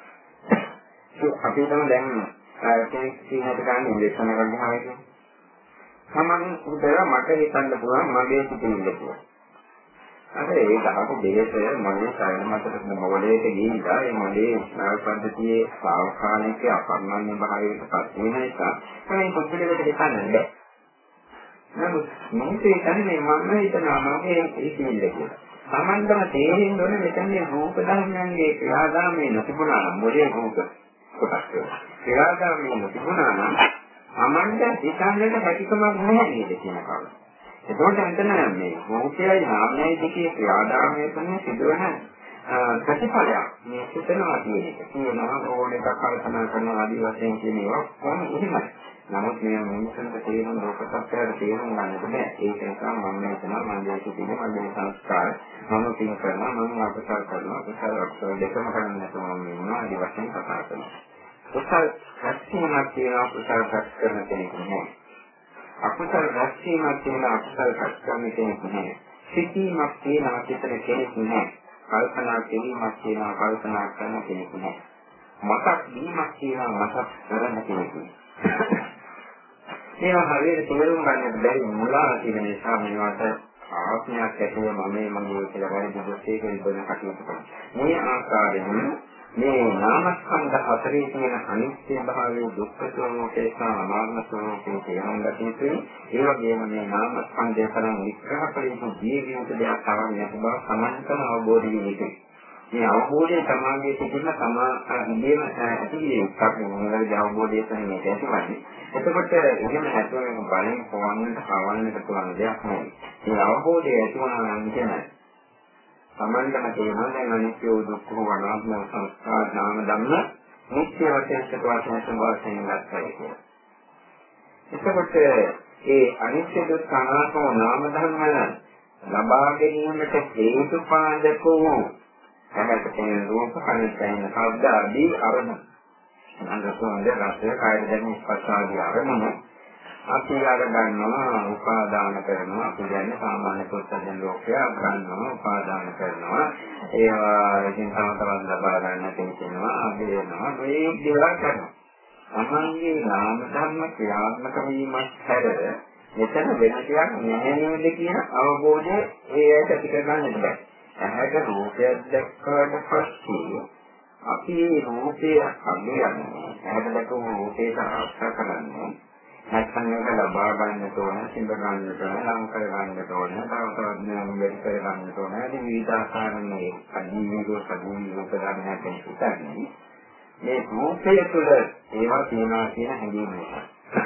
අපි තමයි දැන් කෙනෙක් සිහිනට ගන්න ඉන්ජෙක්ෂන් එකක් ගහනවා කියන්නේ. සමන් උදේට මට හිතන්න පුළුවන් මගේ සිතිවිල්ල කියලා. අර ඒ ගහපු දෙයට මගේ සයන මතට මොළයට ගිහිල්ලා ඒ මොළේ ස්නායු පද්ධතියේ සාවකාලික අපර්ණන්‍ය භාවයකට පත් වෙන නිසා මේ පුද්ගලයාට හිතන්නේ බෑ. නමුත් මේකේ කියන්නේ මම හිතනවා මගේ සිතිවිල්ල කියලා. සමන්දම තේරෙන්න ඕනේ මෙතන රූප ධර්මයන්ගේ ක්‍රියාදාමයේ නොතිබුණා නම් මොළේ රූප කොටස් වෙනවා. ක්‍රියාදාමයේ නොතිබුණා නම් අමන්ද හිතන්නට හැකියාවක් නැහැ නේද කියන කාරණා. ඒකෝට හිතන්න මේ මොහොතේ නාමයේ දෙකේ ක්‍රියාදාමයේ තුන සිදුවන ප්‍රතිඵලයක් මේ හිතනවා කියන එක. කියනවා ඕන එකක් කල්පනා කරන ආදී වශයෙන් කියන ඒවා කොහොමද එහෙමයි. නමුත් මේ මිනිස්සුන්ට තේරුම් ලෝකසත්‍යයට තේරුම් ගන්නට බෑ. ඒක නිසා මම හිතනවා මම දැක්කේ මගේ සංස්කාර මම පින් කරනවා මම අපසාර කරනවා අපසාර දෙකම කරන්න නැතුව මම ඉන්නවා ආදී වශයෙන් කතා කරනවා. කුසල රැස්වීමක් තියෙනවා කුසල රැස් කරන කෙනෙක් නෑ. අකුසල රැස්වීමක් තියෙනවා අකුසල රැස් කරන කෙනෙක් නෑ. සිතීමක් තියෙනවා සිතන කෙනෙක් නෑ. කල්පනා කිරීමක් තියෙනවා කල්පනා කරන කෙනෙක් නෑ. මතක් වීමක් තියෙනවා මතක් කරන කෙනෙක් නෑ. ඒවා හරියට තේරුම් ගන්නට බැරි මුලා තියෙන නිසා මේවට ආත්මයක් ඇතුළේ මගේ කියලා වැරදි දෙයක් ඉබ්බන කටයුතු කරනවා. මේ ආකාරයෙන් මේ නාමස්කන්ධ හතරේ තියෙන අනිත්‍ය භාවයේ දුක්ඛ ස්වභාවයේ සහ අනාත්ම ස්වභාවයේ තේරුම් ගන්න යුතුයි. ඒ වගේම මේ නාමස්කන්ධය කරන් විග්‍රහ කළ ජීවිත දෙයක් තරම් නැති බව සමන්තන අවබෝධ වී යුතුයි. මේ අවබෝධය සමාගයේ තිබෙන ඉන්දියම ඇතිවිය යුක්තක් මොනවාද අවබෝධය කියන්නේ ඇතිවන්නේ. එතකොට එහෙම නැතුව බලෙන් පවන්නට හවන්නට පුළුවන් දෙයක් නෙවෙයි. මේ අවබෝධය ඇති වුණා නම් කියන්නේ සමන්තම තේනවා දැන් අනිත්‍ය දුක්ඛ අනාත්ම සංස්කාර නාම ධම්ම නිත්‍ය වශයෙන් සත්‍යවශයෙන් සම්බන්ධයෙන් ගන්නයි කියන්නේ. එතකොට ඒ අනිත්‍ය දුක්ඛ අනාත්ම නාම ධර්ම ලබා ගැනීමට හේතු පාදකෝ හැමත තියෙන රූප කණිතයන් ශබ්ද ආදී අරමුණු. අනන්තසෝන්ද රසය කායද දැනීම ස්පර්ශාදී අරමුණු. අපි ආර ගන්නවා උපාදාන කරනවා අපි කියන්නේ සාමාන්‍ය පුස්තකයන් ලෝකයා ගන්නවා උපාදාන කරනවා ඒවා ඉතින් තම ලබා ගන්න තියෙනවා අපි වෙනවා මේ දේවල් කරනවා. අමංගේ නාම ධර්ම ක්‍රියාත්මක වීමත් හැර මෙතන වෙන දෙයක් නැහැ නේද කියන අවබෝධය ඒකට ඇති කරගන්න බෑ. ඇහැට රූපයක් දැක්කාට පස්සේ අපි මේ රූපය අගයන්නේ ඇහැට දැකපු රූපයට ආශ්‍රය කරන්නේ නැත්නම් ඒක ලබා ගන්නට ඕන, සිඳ ගන්නට ඕන, ලං කර ගන්නට ඕන, තව වැඩි කර ගන්නට ඕන. ඒ විවිධාකාරයේ අදීනෝ සදීනෝ ප්‍රදානයන් හිතන්නේ මේ රූපය තුළ ඒවා තියෙනවා කියන හැඟීම නිසා.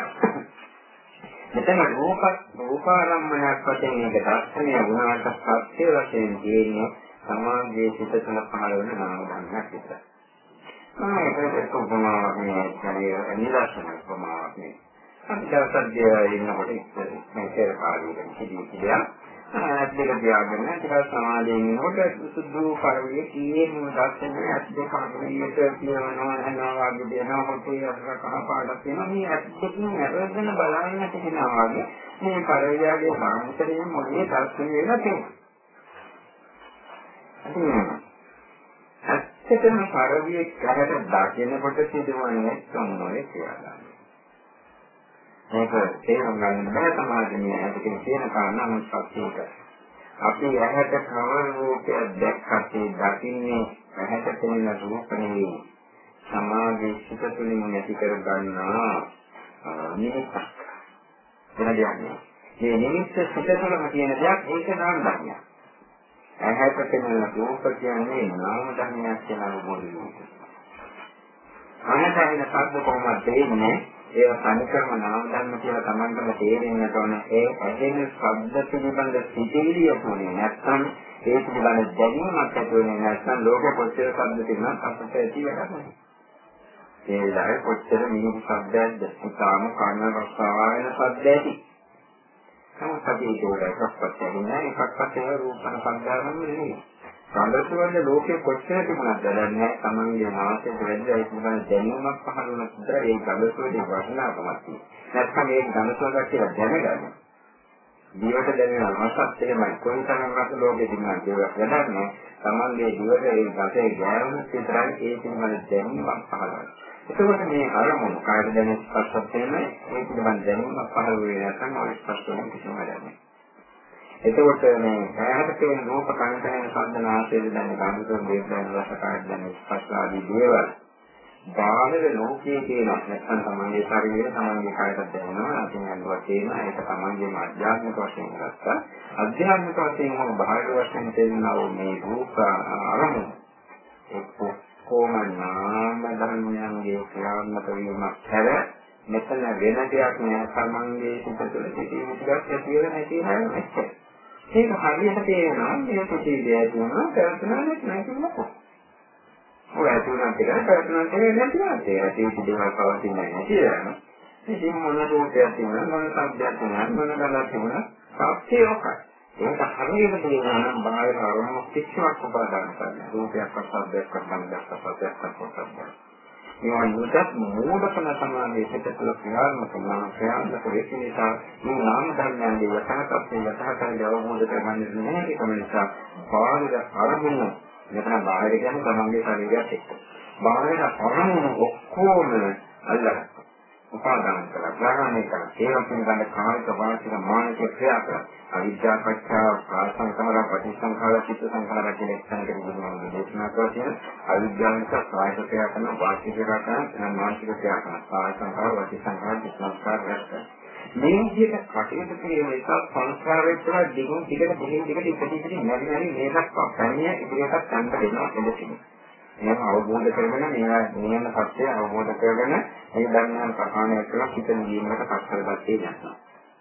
මෙතන රූපාරම්මණයක් වශයෙන් මේක දර්ශනය වුණාට සත්‍ය වශයෙන් තියෙන්නේ සමාජයේ සිට තුළ පහළ වෙන නාම ධර්මයක් විතරයි. ඒකට උපමාවක් නේ කියන්නේ නිදර්ශන උපමාවක් නේ. අපි දවසක් ඉන්නකොට මේ කාර්යයෙන් කිව්වා ඇස් දෙක තියාගෙන ටිකක් සමාධියෙන් ඉන්නකොට සුදු කරවිය කීයේ මොන දැක්කේ ඇස් දෙක අගියට කියනවා යනවා වගේ දෙනවා මොකේ අර කහ පාටක් තියෙනවා මේ ඇස් දෙකෙන් අරගෙන බලන්නට කියනවා වගේ මේ කරවියගේ සාමතරයේ මොලේ දැක්කේ වෙලා තියෙනවා. ඇත්තටම කරවිය කහට දකිනකොට සිදුවන්නේ මොනවද කියලා. මේක තේරුම් ගන්න බෑ සමාජයේ ඇතිකෙන තියෙන කාරණා මොකක්ද? අපි ඇහැට කවර රූපයක් දැක්කත් දකින්නේ ඇහැට පෙනෙන රූපනේ සමාජයේ සිට තුළින් ඇති කර ගන්නා නිමිත්තක්. එනදන්නේ මේ නිමිත්ත සිට තුළම තියෙන දෙයක් ඒක නාම ධර්මයක්. ඇහැට පෙනෙන රූප කියන්නේ නාම ධර්මයක් කියලා මොකද? අනතරින සද්ද කොහොමද දෙන්නේ? ඒ සංකර්ම නාම ධර්ම කියලා Tamanටම තේරෙන්නට ඕන. ඒ ඇදෙන ශබ්ද පිළිබඳ සිතිවිලිය තුනේ නැත්නම් ඒ පිළිබඳ දැනීමක් ඇති වෙන්නේ නැත්නම් ලෝක කොච්චර ශබ්ද තියෙනවද අපිට ඇති වෙන්නේ. ඒ විදිහට කොච්චර මිනිස් ශබ්දයක්ද ඉතාම කන රසායන ශබ්ද ඇති. නමුත් අපි ඒක එකක්වත් නැහැ. එකක්වත් ඒ රූපන සංගාරම් නෙවෙයි. සම්බන්ධවල ලෝකයේ කොච්චර තිබුණාද දැනන්නේ තමන්ගේ නාසයෙන් වැදගත් ඒ පිළිබඳ දැනීමක් පහළ වුණත් විතර ඒ ගලසෝලේ වටිනාකමක් තියෙනවා. නැත්නම් ඒ ගලසෝලක් කියලා දැනගන්න. ජීවිත දැනෙන අවස්ථත් එහෙමයි. කොයිතරම් රස ලෝකෙ තිබුණාද කියලා වැඩන්නේ තමන්ගේ ජීවිතේ ඒ ගතේ ගෑවුණු විතරයි ඒ පිළිබඳ දැනීමක් පහළ වෙනවා. එතකොට මේ අරමුණු කායද දැනෙන ස්පර්ශත් එහෙමයි ඒ පිළිබඳ දැනීමක් පහළ වෙන්නේ නැත්නම් ඔය ස්පර්ශයෙන් කිසිම වැඩක් නැහැ. එතකොට මේ ඇහැට තියෙන රූප කන්ටේන සම්දනාසයෙන් දැන ගන්නතෝ දේශන රසකාරී දැන ස්පර්ශාදී දේවල් බාහිර ලෝකයේ තියෙන නැත්නම් තමන්ගේ ශරීරය තමන්ගේ කායයට දැනෙනවා අතින් අනුව තියෙනවා ඒක තමන්ගේ ආධ්‍යාත්මික වශයෙන් ගත්තා ආධ්‍යාත්මික වශයෙන් හෝ බාහිර වශයෙන් තියෙනවා මේ රූප අරමුණු කොහොම නාම ධර්මයන්ගේ ක්‍රියාත්මක වීමක් හැර මෙතන වෙන දෙයක් නෑ තමන්ගේ සිත තුළ සිටින විදිහක් ඇතිවෙලා නැති නෑ ඒක හරියට තේරෙනවා මේ ප්‍රතිදේ දුන්නා ප්‍රශ්නයක් නැහැ කියලා. ඔය ඇතුළත් කියලා ප්‍රශ්නයක් නැති නැහැ. ඒක දේවල් පවතින්නේ නැහැ කියලා. ඉතින් මොන රූපයක් තියෙනවා මොන සබ්දයක් තියෙනවා මොන ගලක් තියෙනවා සත්‍ය ඔකයි. ඒක හරියට තේරෙනවා නම් බාහිර අරමුණු කිසිවක් උපාදාන කරන්නේ. රූපයක් සබ්දයක් සම්බන්ධයක් සත්‍යයක් සත්‍යයක්. මේවා නුදත් මූලිකම සමානයේ පිටතල ක්‍රියාත්මක කරන ක්‍රියාත්මක වෙච්ච නිසා මේ නාම ධර්මයන්ගේ යථාර්ථයෙන් යථාර්ථයෙන් අවබෝධ කරගන්න නැහැ ඒක නිසා බාහිර අරමුණු මෙතන බාහිර කියන්නේ තමන්ගේ ශරීරයත් එක්ක බාහිර අරමුණු ඔක්කොම අල්ලගන්න උපාදාන කරලා ග්‍රහණය කරලා ඒවා පිළිබඳ කායික වාචික මානසික ක්‍රියා කරලා අවිද්‍යා පත්‍ය ආසංඛාර පටිසංඛාර චිත්ත සංඛාර කියන එක්සන්කේ බුදුමහාමුදුරුවෝ දේශනා කරලා තියෙන අවිද්‍යාව නිසා කායික ක්‍රියා කරන වාචික ක්‍රියා කරන මානසික ක්‍රියා කරන ආසංඛාර පටිසංඛාර චිත්ත සංඛාර රැස්කරන මේ විදිහට කටයුතු කිරීම නිසා සංස්කාරයෙන් තුළ දිගින් දිගට ඉපදී නැති මේකක් පැමිණ ඉදිරියටත් යන්න වෙනවා එදෙසින් මේක අවබෝධ කරගෙන මේවා නියම සත්‍ය අවබෝධ කරගෙන මේ ධර්මයන් ප්‍රහාණය කරලා හිතන ජීවිතයකට පස්සරපත් වෙනවා.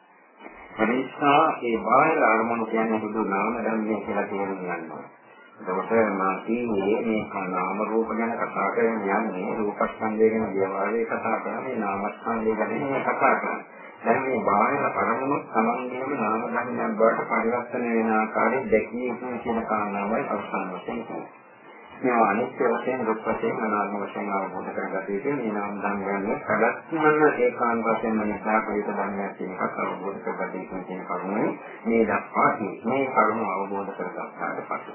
එනිසා ඒ බාහිර අරමුණු කියන්නේ බුදු නාම ධර්මයේ කියලා තේරුම් ගන්නවා. එතකොට මා කියන්නේ මේ නාම රූප ගැන කතා කරගෙන යන්නේ රූපස්කන්ධය ගැන දේවාලේ කතා කරන්නේ නාමස්කන්ධය ගැන කතා කරන්නේ. දැන් මේ බාහිර අරමුණු සමන්ගේම නාම ධර්මයන් බවට පරිවර්තන වෙන ආකාරය දැකිය යුතු කියන කාරණාවයි අවසාන වශයෙන් කියන්නේ. මේ අනිත්‍ය වශයෙන් දුක් වශයෙන් අනාත්ම වශයෙන් අවබෝධ කරගත යුතු මේ නාම ධර්මයන් ප්‍රගත්මන ඒකාන්ත වශයෙන් නිසාක වේද ධර්මයක් කියන එකත් අවබෝධ කරගත යුතු කියන කරුණයි මේ දක්වා මේ කරුණ අවබෝධ කරගත්තාට පසු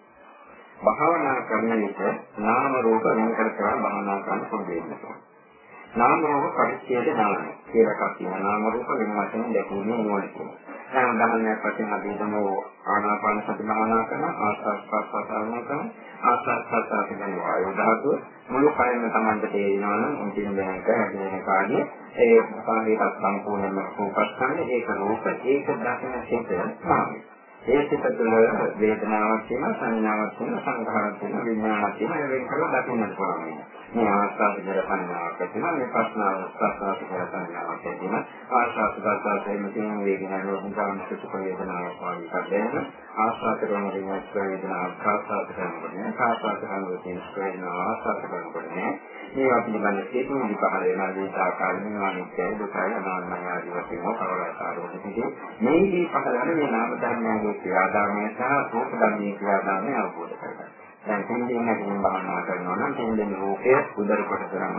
භාවනා කරන විට නාම රූප වෙන කර භාවනා කරන්න පුළුවන්. නාම රූප පරිච්ඡේද ඥාන කියලා එකක් තියෙනවා. නාම රූප වෙන වශයෙන් දැකීමේ නුවණ. දැන් උදාහරණයක් වශයෙන් අපි හිතමු ආනාපාන සති භාවනා කරන ආස්වාද ප්‍රස්වාස කරන ආස්වාද ප්‍රස්වාස කියන වායු ධාතුව මුළු කයම Tamanta තේරෙනවා නම් මුලින් දැනක හැදෙන කාර්යය ඒ කාර්යයක් සම්පූර්ණයෙන්ම රූපස්කන්ධ ඒක රූප ඒක දකින සිතයි. ඒ සිත තුළ වේදනාවක් තියෙනවා සංඥාවක් තියෙනවා සංඛාරයක් තියෙනවා විඥානයක් තියෙනවා ඒක කරලා දකින්න පුළුවන්. මේ ආස්වාද කරපන්නාවක් තියෙනවා මේ ප්‍රශ්නාව කරපන්නාවක් තියෙනවා ආස්වාද කරපන්නාවෙන් තියෙන වේදනාව උදාහරණ සුඛ වේදනාවක් වගේ කරගෙන ආස්වාද කරන වේදනාවක් ආස්වාද කරනකොට ආස්වාද කරන වේදනාව ආස්වාද කරනකොට මේ අපිට තේරුම් විපහල වෙන ආකාරයෙන් අනිත්‍යයි දුකයි අනාත්මයි ආදී වශයෙන් කවදාකාරවලදී මේදී පහළවන මේ නාම ධර්මයන්ගේ ක්‍රියාදාමය සහ රූප ධර්මයේ ක්‍රියාදාමය අවබෝධ කරගන්න. දැන් තේින්දින් නැතිනම් භාවනා කරනවා නම් තේින්දින් රූපය උදර කොට කරන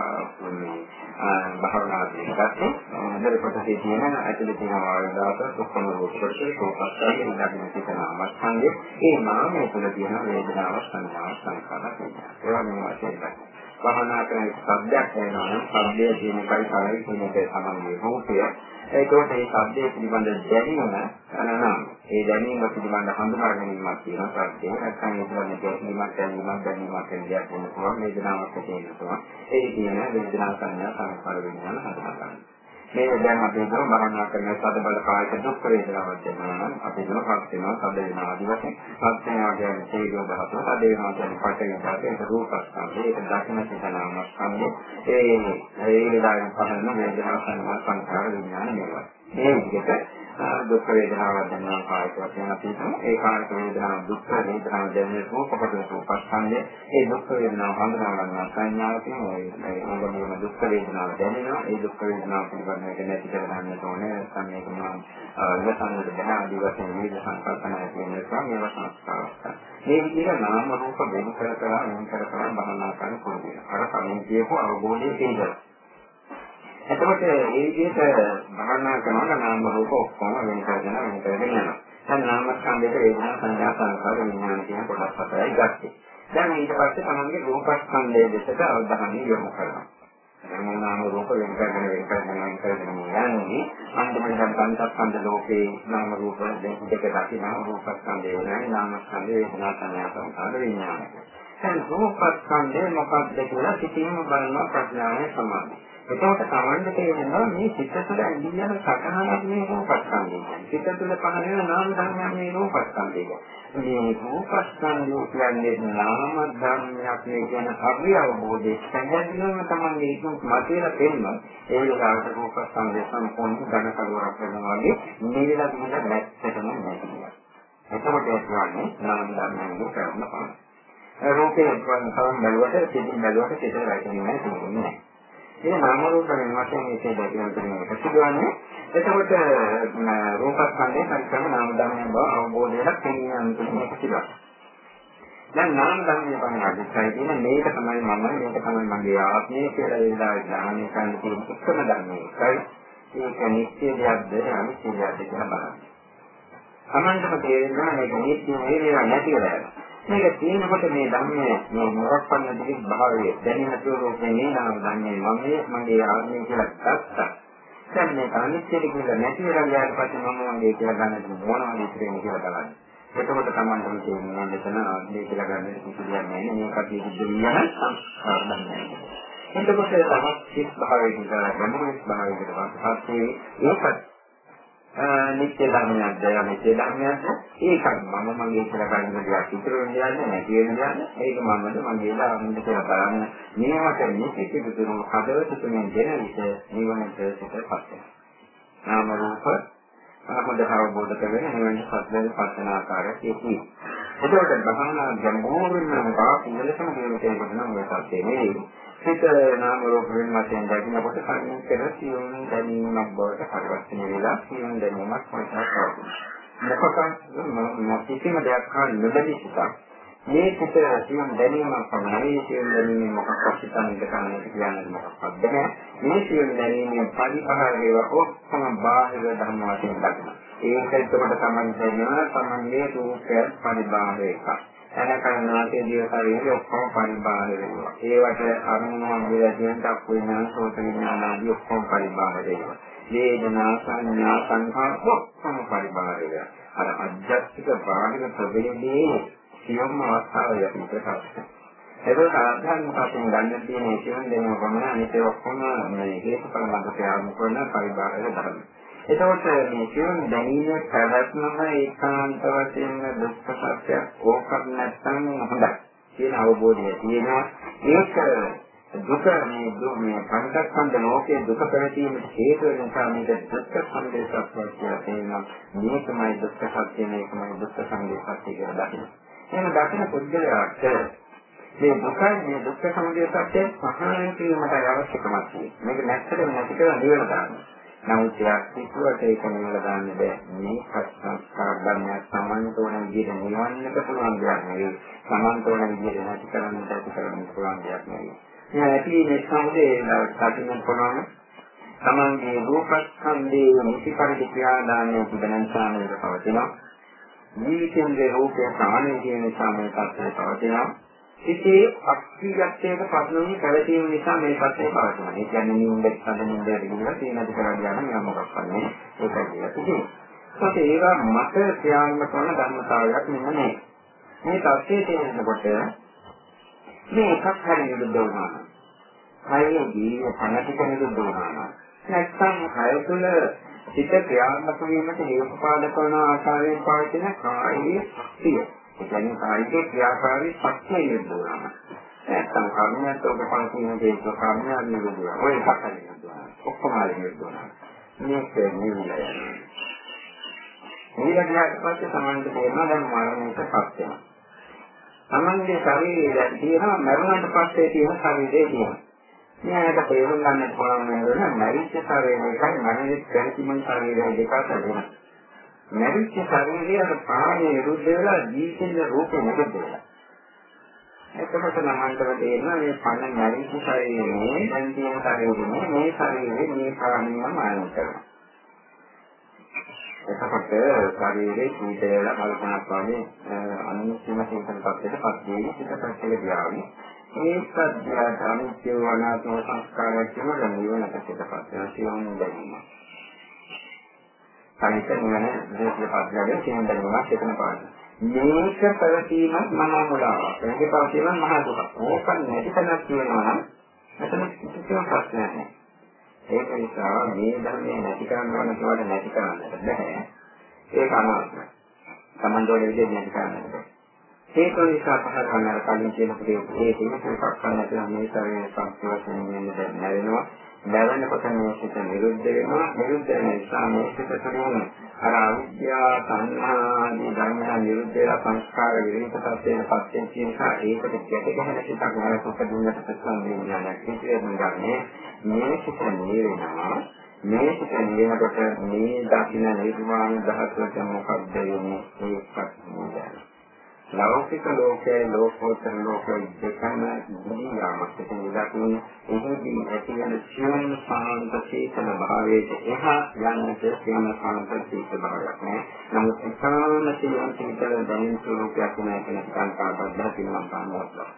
භාවනාදී ගත්තේ උදර කොටසේ තියෙන ඇතුලේ තියෙන වායුදාත සුක්ෂම රූප කොටසේ රූපස්ථානයේ ඉඳගෙන තියෙන ආමස්කන්ධයේ ඒ නාමය තුළ තියෙන වේදනාව සංඥා සංකාරයක් ඒවා මේ වශයෙන් භාවනා කරන සබ්දයක් වෙනවා නම් සබ්දයේ තියෙන කයි කරයි කියන එක තමයි රූපය. ඒකෝට ඒ සබ්දයේ පිළිබඳ දැනීම නම් ඒ දැනීම පිළිබඳ හඳුනා ගැනීමක් තියෙනවා සබ්දේ. නැත්නම් ඒ පිළිබඳ දැනීමක් කියන පුළුවන් වේදනාවක් තියෙනවා. ඒ කියන වේදනා සංඥා සංස්කාර විඥාන හඳුනා ගන්න. මේ දැන් අපි හිතමු භාවනා කරන සද බල කායික දුක් වේදනාවක් දැනෙනවා නම් අපි හිතමු පස් වෙනවා සද වෙනවා ආදී වශයෙන් පස් වෙනවා කියන්නේ තේජෝ ධාතුව සද වෙනවා කියන්නේ පඨවි ධාතුව ඒක රූපස්කන්ධය ඒක දක්ෂින චේතනාමස්කන්ධය ඒ විදිහට පහළම වේදනා සංඥා සංස්කාර විඥාන මේවා මේ විදිහට දුක් වේදනාවක් දැනෙනවා කායික වශයෙන් අපි හිතමු ඒ කායික වේදනාව දුක් වේදනාව දැනෙන රූපකට රූපස්කන්ධය ඒ දුක් වේදනාව හඳුනා ගන්නවා සංඥාවකින් ඒ ඕගොල්ලෝම දුක් වේදනාව දැනෙනවා ඒ දුක් වේදනාව පිළිබඳව මේක නැති කරගන්න ඕනේ නැත්නම් මේක මම ඉවසන්නට බැහැ ආදී වශයෙන් විවිධ සංකල්පනා කියන නිසා මේවා සංස්කාරයක්. මේ විදිහට නාම රූප වෙන කර බහනා කරන පොඩි අර කලින් කියපු අවබෝධයේ තියෙනවා. එතකොට මේ විදිහට භාවනා කරනවා නාම රූප ඔක්කොම වෙන කරගෙන යනවා. දැන් නාම ස්කන්ධයේ වේදනා සංඥා සංකාර විඥාන කියන කොටස් හතරයි ගත්තේ. දැන් ඊට පස්සේ තමන්ගේ රූප ස්කන්ධයේ දෙකට අවධානය යොමු කරනවා. මේ නාම රූප වෙන කරගෙන යන්නේ අන්තිමට පංචස්කන්ධ ලෝකේ නාම රූප දෙක දකින්න රූප ස්කන්ධය වෙනයි නාම ස්කන්ධය වේදනා සංඥා සංකාර විඥාන. දැන් රූප ස්කන්ධය මොකක්ද කියලා සිතින්ම බලනවා ප්‍රඥාවේ සමාධිය. එතකොට තමන්ට තේරෙනවා මේ සිත තුළ ඇඳී යන සකහනක් මේ රූපස්කන්ධය. සිත තුළ පහළ වෙන නාම ධර්මයන් මේ රූපස්කන්ධය. මේ රූපස්කන්ධය කියන්නේ නාම ධර්මයක් නේ කියන අභි අවබෝධයේ සංයෝගයෙන් තමන්ගේ ඒක මතේලා තේරෙනවා. ඒ විදිහට රූපස්කන්ධය සම්පූර්ණ ධන කරුවක් වෙනවා වගේ නිවිලා තියෙන නැත්තටම නැතිනවා. එතකොට ඒ කියන්නේ නාම ධර්මයන්ගේ කරන පාන. රූපේ වань තරම් බැලුවට සිතින් බැලුවට සිතේ වැටෙන්නේ නැහැ. මේ නාම රූප වෙන වශයෙන් මේකේ දැකීම තුළින් සිදුවන්නේ. එතකොට රූපස්කන්ධයේ සංකම නාම ධර්මයන් බව අවබෝධයක් තියෙන තුලින් සිදුවනවා. දැන් නාම ධර්මයේ පමණයි කියන මේක තමයි මම මේක තමයි මගේ ආත්මය කියලා ඒලා ඥානය කරන තියෙන උත්තර ධර්මයයි. ඒක නිත්‍ය දෙයක්ද අනිත්‍ය දෙයක්ද කියලා බලන්න. සමන්තම තේරෙනවා මේක නිත්‍ය වේදනා නැති වෙලා යනවා. මේක තියෙනකොට මේ ධර්මයේ මොරක්පන්න දෙක භාවයේ දැනෙන ස්වරූපේ මේ නාම ධර්මයේ මගේ ආත්මය කියලා ගත්තා. දැන් මේක අනිත්‍යද කියලා නැති වෙලා ගියාට පස්සේ මම මගේ කියලා ගන්න මොනවද ඉතිරෙන්නේ කියලා බලන්න. එතකොට තමයි තේරෙන්නේ මෙතන ආත්මය කියලා ගන්න කිසිදයක් නැහැ. මේකට විදුලියන සංස්කාර ධර්මයි. එතකොට තමයි සිත් භාවයේ කියලා ගන්න භාවයකට පස්සේ ඒකත් නිත්‍ය ධර්මයක්ද අනිත්‍ය ධර්මයක්ද ඒකත් මම මගේ කියලා ගන්න දෙයක් ඉතුරු වෙන්නේ නැති වෙන්නේ ඒක මමද මගේ ලාභින්ද කියලා බලන්න මේවට නිත්‍ය විදුරු හදවත තුනේ දෙන විට නිවනට සිටපත් වෙනවා නාම රූප අපොද අවබෝධ කරගෙන නිවනට පත් වෙන ආකාරයක් තියෙනවා එතකොට භාවනා ගැඹුරින්ම පාපියලසම දේවතේ කරන මේ සත්‍යය නෙවෙයි සිත නාම රූප වෙන වශයෙන් දකින්නකොට සංකේත සියුම් දැනීමක් බවට පරිවර්තනය වෙලා සියුම් දැනීමක් මොකක්ද කිසිම දෙයක් හා නොබැඳී සිටක් මේ සිත සියුම් දැනීමක් පමණයි සියුම් දැනීම මොකක්ද සිතන්නේ කියන්නේ කියන්නේ මොකක්ද මේ සියුම් දැනීමේ පරිපහරේව ඔක්කොම බාහිර ධර්ම වශයෙන් දකිනවා ඒක එතකොට තමයි කියනවා තමන්ගේ රූපය පරිබාහිර එකක් අනකරණාතේ දියසාරයේ ඔක්කොම පරිබාහිර වෙනවා. ඒවට අරමුණක් කියලා කියන තක් විඥාන සෝත විඥාන ආදී ඔක්කොම පරිබාහිර වෙනවා. වේදනා සංඥා සංඛාර ඔක්කොම පරිබාහිර වෙනවා. අර අධ්‍යාත්මික බාහිර ප්‍රවේදයේ සියුම් අවස්ථාවය අපිට කරගන්න. ඒක සාධාරණ වශයෙන් ගන්න තියෙන සියුම් දෙනම පමණ අනිත් ඔක්කොම මේ හේතුඵල මතක ආරම්භ කරන පරිබාහිර ධර්ම. එතකොට මේ සියුම් දැනීමේ පැවැත්මම ඒකාන්ත වශයෙන් දුක්ඛ සත්‍යයක් ඕකක් නැත්නම් හොඳයි කියන අවබෝධය තියෙනවා ඒක දුක මේ පංචස්කන්ධ ලෝකයේ දුක පැවතීමට හේතු වෙන නිසා මේක දුක්ඛ සංදේශයක් කියලා කියනවා. මේකමයි දුක්ඛ සත්‍ය, මේකමයි දුක්ඛ සංදේශය කියලා දකින්න. එහෙනම් දකින්න පුද්ගලයාට මේ දුක්ඛ සංදේශය පහළ කිරීමට අවශ්‍යකමක් තියෙනවා. මේක නැත්තටම නැති කරලා නිවන දාන්න. නමුත් යාත්‍රිකුවට ඒක නිවල දාන්න බෑ. මේ සංස්කාර ධර්මයක් සමාන්තෝන විදිහට නිවන්නට පුළුවන් දෙයක් නෙවෙයි. සමාන්තෝන විදිහට නැති කරන්න පුළුවන් දෙයක් නෙවෙයි. මේ ඇති මේ සම්දේ සාධින්න පුළුවන්. තමන්ගේ රූපස්කන්ධයේ මුති පරිදි ක්‍රියාදානයේ තිබෙන සාමයේ පවතිනවා. ජීවිතයේ රූපය සාමයේ කියන සාමයේ පස්සේ පවතිනවා. ඉතේ අක්ෂියත්වයට පස්වෙනි පැවතීම නිසා මේ පස්සේ පවතිනවා. ඒ කියන්නේ නිුන්දෙක් සඳහන් දෙයක් තියෙනද කරලා යන නියම මොකක් වන්නේ ඒකයි කියලා තියෙනවා. ඒවා මත ක්‍රියාත්මක කරන ධර්මතාවයක් නෙමෙයි. මේ තත්ත්වයේ තේරෙනකොට මේ එකක් හරි නිරුද්ධ වුණා. කයේ ජීව සම්පතික නිරුද්ධ වුණා. නැත්නම් කය තුළ සිත ක්‍රියාත්මක වීමට හේතුපාදක වන ආකාරයෙන් පවතින කායික ශක්තිය. ඒ කියන්නේ කායික ක්‍රියාකාරී ශක්තිය නිරුද්ධ වුණා. නැත්නම් කර්මයට ඔබ පන්සින දේ කර්මයක් නිරුද්ධ වුණා. ඔය එකක් හරි නිරුද්ධ වුණා. ඔක්කොම හරි නිරුද්ධ වුණා. මේක නිවිලා යනවා. ඊළඟට පස්සේ සමාන්තර තේරෙනවා දැන් මරණයටපත් වෙනවා. තමන්ගේ ශරීරය දැන් තියෙනවා මරණයට පස්සේ තියෙන ශරීරය තියෙනවා. මේකට තේරුම් ගන්න පුළුවන් වෙනවා මරිච්ච ශරීරයයි මරණයට පැතිමන් ශරීරය දෙක අතර. මරිච්ච ශරීරයේ ප්‍රාණය විරුද්ධ වෙලා ජීවිතේ රූපේ නිරුද්ධ වෙනවා. එතකොට නමන්තර තේරෙනවා මේ පණ මරිච්ච ශරීරයේ දැන් තියෙන ශරීරයේ මේ ශරීරයේ මේ ප්‍රාණයම මානව කරනවා. එතකොට ශරීරයේ සීතල කල්පනාවක් වගේ අනුස්සීම සිතන පස්සේටපත් වෙන්නේ පිටපස්සට ගියාවි. ඒකත් ධර්මයේ වනාත්ම සංස්කාරයක් කියන නිවනට පිටපත් වෙන සියුම් දැනීම. කනිට නිවන දේශීය පද්ධතියේ සියුම් දැනීමක් එතන පාන. මේක පැවතීමත් මහා මුලාවක්. මේක පැවතීම මහා දුකක්. ඕක නැති තැනක් කියනවා නම් එතන කිසිම ප්‍රශ්නයක් නැහැ. ඒක නිසා මේ ධර්මයේ නැති කරන්න ඕන කියලා නැති කරන්නට බෑ. ඒක අනාත්මයි. සම්බන්ධවල විදිහට නැති කරන්නට බෑ. ඒක නිසා පහර ගන්න කලින් කියන දේ එකක් ගන්න මේ ශරීරයේ සංස්කෘතියෙන් මෙන්න දැනෙනවා. දැනෙනකොට මේ සිත නිරුද්ධ වෙනවා. නිරුද්ධ වෙන නිසා මේ සිත තුළින් අර අවිද්‍යාව, සංහා ආදී ධර්ම නිරුද්ධ වෙලා සංස්කාර විරහිතපත් වෙන පස්සේ නිසා ඒකට ගැට ගැහෙන සිතක් නැවතුක දුන්නට ප්‍රසන්න විඥානයක් කියන්නේ මේ සිත නිරේනවා. මේ සිත නිරේනකොට මේ දකින්න නිර්වාණ ධාතුවට මොකක්ද වෙන්නේ ඒකත් නෑ. ලෞකික ලෝකයේ ලෝකෝත්තර ලෝකයේ දෙකම දුනියාමත් කියන එහිදී ඇති වෙන සියුම් සාන්ත සීතල භාවයේ එහා යන්නට සියුම් සාන්ත සීතල භාවයක් නෑ. නමුත් ඉතාම සියුම් සීතල දැනෙන ස්වરૂපයක් නැති කාන්තාවක් පිළිවන් ගන්නවා.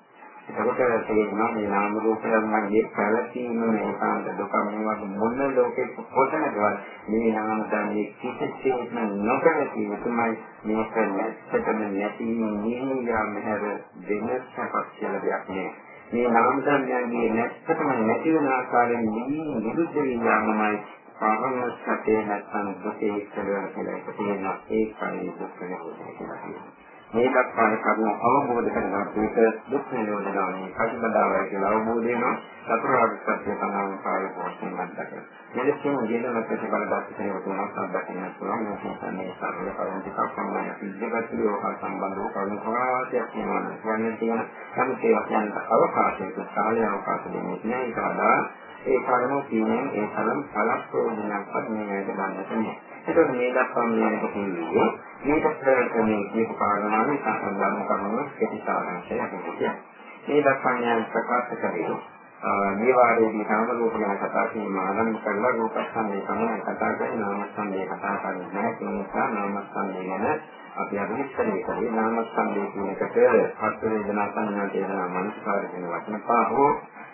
ඒකට තේරෙනවා මේ නාම රූපයන්ගේ පැවතීම මේකාන්ත දුක මේවා මොන ලෝකෙක කොතනදවත් මේ නාම ධර්මයේ කිසිසේත්ම නොකරති තමයි මේක නැත්තටම නැති නිහියාම හැර වෙනසක් කියලා දෙයක් නෑ. මේ නාම ධර්මයන්ගේ නැත්තටම නැති වෙන ආකාරයෙන් නිරුද්ධ වීමයි පාරම සැපේ නැත්නම් දුකේ ඉස්සරහ කියලා එක තියෙනවා. ඒකයි දුක නෙවෙයි. මේ දක්වාන කරුණ අවබෝධ කරගන්න එක දුක් නිරෝධනාවේ කටිබදාවයි කියලා අවබෝධ වෙනවා. චතුරාර්ය සත්‍ය සමාන කාර්ය වශයෙන් මතකයි. මෙලෙසින් ජීවනකට බලවත් කෙනෙකුට සම්බන්ධ පුළුවන් මේ සාරල කරුණු ටිකක් සම්බන්ධ ඉදිරිපත් වූ සම්බන්ධව කරුණු ප්‍රාසයක් වෙනවා. කියන්නේ තියෙන සම්පේයක් යන අවකාශයක කාලය අවකාශ දෙන්නේ නැහැ. ඒකලා ඒ කාරණෝ කියන්නේ ඒ තරම් සලස්තෝණයක්වත් මේ වැඩ ගන්නට නෑ. ඒක මේ දක්වා මේක කියන්නේ මේක ප්‍රයත්නයේ දීප කාරණාවේ සම්බන්ධ කරනවා කෙටිසාරාංශයක් කියන්නේ. මේ දක්වා ප්‍රකාශ කරේ මේ වාරයේදී නාම රූප ගැන කතා කිරීම ආරම්භ කරලා රූපස්කන්ධය තමයි කතා කරන්නේ. නාමස්කන්ධය කතා කරන්නේ නැහැ. ඒ නිසා නාමස්කන්ධය ගැන අපි අද විස්තරය කරේ. නාමස්කන්ධය කියන එකට හත් වේදනා සංඥා කියන මනස්කාර කියන වචන පහෝ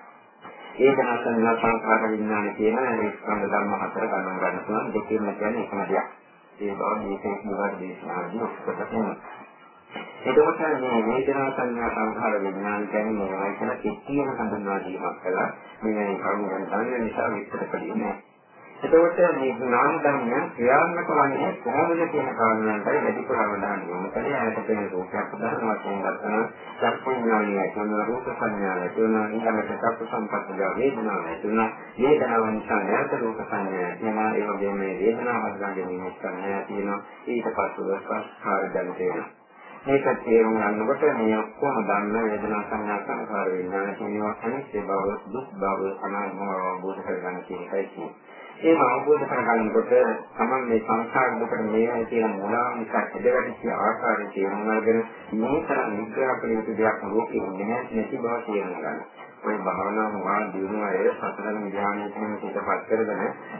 ඒක නැත්නම් සංස්කාර විඥාන කියන මේ ස්කන්ධ ධර්ම හතර ගණන් ගන්න පුළුවන්. දෙකෙන්ම කියන්නේ එකම දෙයක්. ඒ බව මේකේ විවර දේශනාවදී ඔක්කොට තියෙනවා. එතකොට මේ වේදනා සංඥා සංස්කාර විඥාන කියන්නේ මොනවයි කියලා කිසියම් හඳුන්වා දීමක් කළා. මේ කරුණු ගැන දන්න නිසා විස්තර කළේ නැහැ. එතකොට මේ නාම ධර්ම ක්‍රියාත්මක වන්නේ කොහොමද කියන කාරණාවටයි වැඩිපුර අවධානය යොමු කරලා ආයත වෙන රූපයක් උදාහරණ වශයෙන් ගන්න චක්කුඥානිය කියන රූප සංඥාව තුන ඊළඟට චක්කු සම්පස්සජ වේදනාව තුන වේදනාව නිසා නැවත රූප සංඥා තියෙනවා ඒ වගේම මේ වේදනාව හදාගැනීම සංඥා තියෙනවා ඊට පස්ව සංස්කාර දැන තියෙනවා මේක තේරුම් ගන්නකොට මේ ඔක්කොම ධර්ම වේදනා සංඥා සංකාර විඥාන කියනවා අනිත්‍ය බව දුක් බව අනාත්ම බව අවබෝධ කරගන්න කියන එකයි කියන්නේ. ඒක අවබෝධ කරගන්නකොට තමයි මේ සංස්කාර දුකට මේ තියෙන මුලාව නිසා ඉඳගැටිච්ච ආකාරය තේරුම් අරගෙන මේ තරම් නිග්‍රහ කළ යුතු දෙයක් ලෝකෙ නැති බව තේරුම් ගන්න. ඔය භාවනාව වා දිනුවා ඒ සතරම ධ්‍යානයේ තියෙන පිටපත් කරගෙන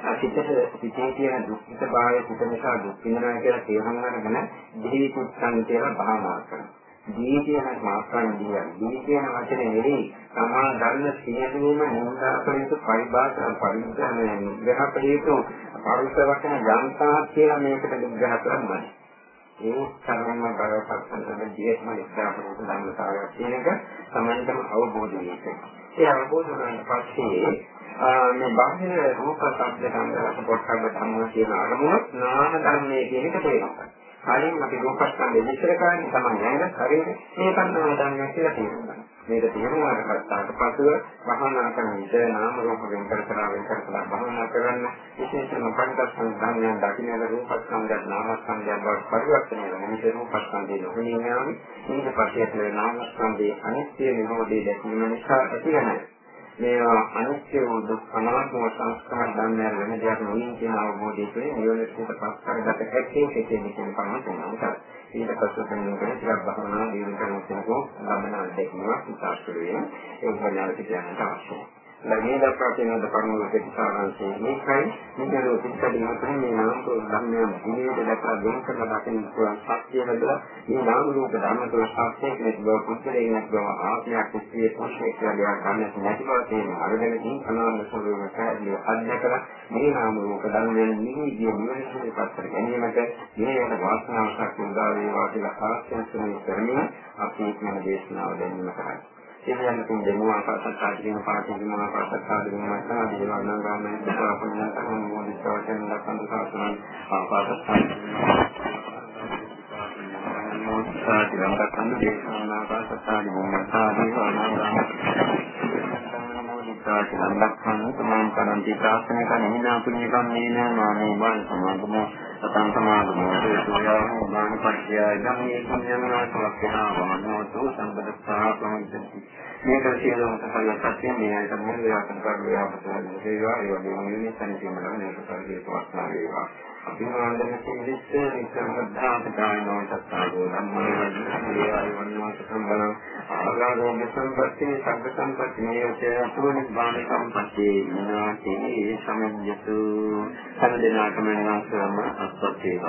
සිතේ තියෙන දුක්ඛිත භාවය පිට නිසා දුක් විඳිනවා කියලා තේරුම් අරගෙන දීපුත්සන් කියලා භාවනා කරනවා. දී කියන මාත්‍රාවෙන් දී කියන වචනේ නෙවෙයි තමා ධර්ම සියලුම නින්දාකලිත පරිභාෂා පරිඥාන නිග්‍රහ කළේතු පරිස වචන යන්තා කියලා මේකට නිග්‍රහ කරනවා. ඒ සම්ම බලපත් කරන ජීවිතම ඉස්සරහට ධර්මතාවයක් කියන එක සමානටම අවබෝධ වෙනවා. ඒ අවබෝධ වුණාට පස්සේ මේ බාහිර රූප ශබ්ද ගන්ධ පොට්ටබ්බ ධම්ම කියන අරමුණ නාම ධර්මයේ කියන එක තේරෙනවා. කලින් අපි රූපස්කන්ධය විස්තර කරන්නේ තමයි නේද? හරියට මේක නාම ධර්මයක් කියලා තේරුම් මේක තේරුම් අරගත්තාට පසුව භාවනා කරන විට නාම රූප වෙන්කර කරලා භාවනා කරන්න විශේෂයෙන්ම පංචස්කන්ධ ධර්මයන් දකින්න රූපස්කන්ධය නාමස්කන්ධය බවට පරිවර්තනය වෙන මේ රූපස්කන්ධයේ නොහිමියාවි ඊට පස්සේ නාමස්කන්ධයේ අනිත්‍ය නිරෝධය දැකීම නිසා ඇතිවන මේවා අනිත්‍ය වූ දුක් අනාත්ම සංස්කාර ධර්මයන් වෙන දෙයක් නෙවෙයි කියන අවබෝධයේ නිවනට පස් කරගත හැකි කියන පරම තේරුමයි. ඊට පස්සේ කෙනෙකුට ටිකක් භවනා දියුණු කරන කෙනෙකුට ලබන අත්දැකීමක් විශ්වාසකරේ ඒ වගේම කියන්නට අවශ්‍යයි. ලැබෙන දක්වාගෙන දක්වන දෙකසාරන්සේ මේකයි නිතරම පිටකඩින් අපේ මේ නාම රූප ධර්මයන් ජීවිතය දක්වා දෙන්න කරන දකින්න පුළුවන් සත්‍ය හදලා මේ නාම රූප ධර්ම තුළ සත්‍යයක් නැතිව පුද්ගලයෙක් නැතිව ආත්මයක් සිටියේ පොෂේ කියලා ගන්න නැති බව තේරෙනවා. අරගෙනදී අනාත්ම ස්වභාවය පැහැදිලිව අධ්‍යයනය මේ නාම රූප ධර්මයන් නිවිදී නිවනට පත් ගැනීමට මේකට වාසනාවක් උදා වේවා කියලා ආශිර්වාද කරමින් අපි මේ දේශනාව දෙන්න කරා. ඉතින් තුන් දෙනවා පාසත්තාදීන පාටිදිනවා පාසත්තාදීනවා සාදී වර්ණගාමී සාපන්න කරන මොනිටෝෂන් ලක්ෂණ සාසන පාසත්තාදීනවා මොනිටෝෂන් ලක්ෂණ දේශනා පාසත්තාදීනවා සාදී වර්ණගාමී ලක්ෂණ සමාන කරන්ති ප්‍රාර්ථනා කරන හිනා පුණ්‍ය කම්මේන නාමේ වන් සමාගම සතං සමාගම සෝයාව වාන පත්‍ය ධම්මේ පුඤ්ඤමනා සලක්ඛනා වමනෝතු සම්බදස්සා ප්‍රමුක්ති මේක සියලුම සත්‍යයන් මේ අයට මොන වේකන් කරන්නේ අපතේ වේවා ඒ වගේම නිසන කියනවා මේක පරිදි වස්නා වේවා අභිමානන සිද්දිස්සේ නිසංගතාපදානෝ සත්තාගෝ ධම්මේ ආයවන්නාත සම්බලං ආගාරෝග සම්පatti සග්ග සම්පatti මේකේ අතුරුනි බාණ සම්පatti විනාති සමඤ්ඤතු සම්දෙනාකම නිවාසම අත්පත්ති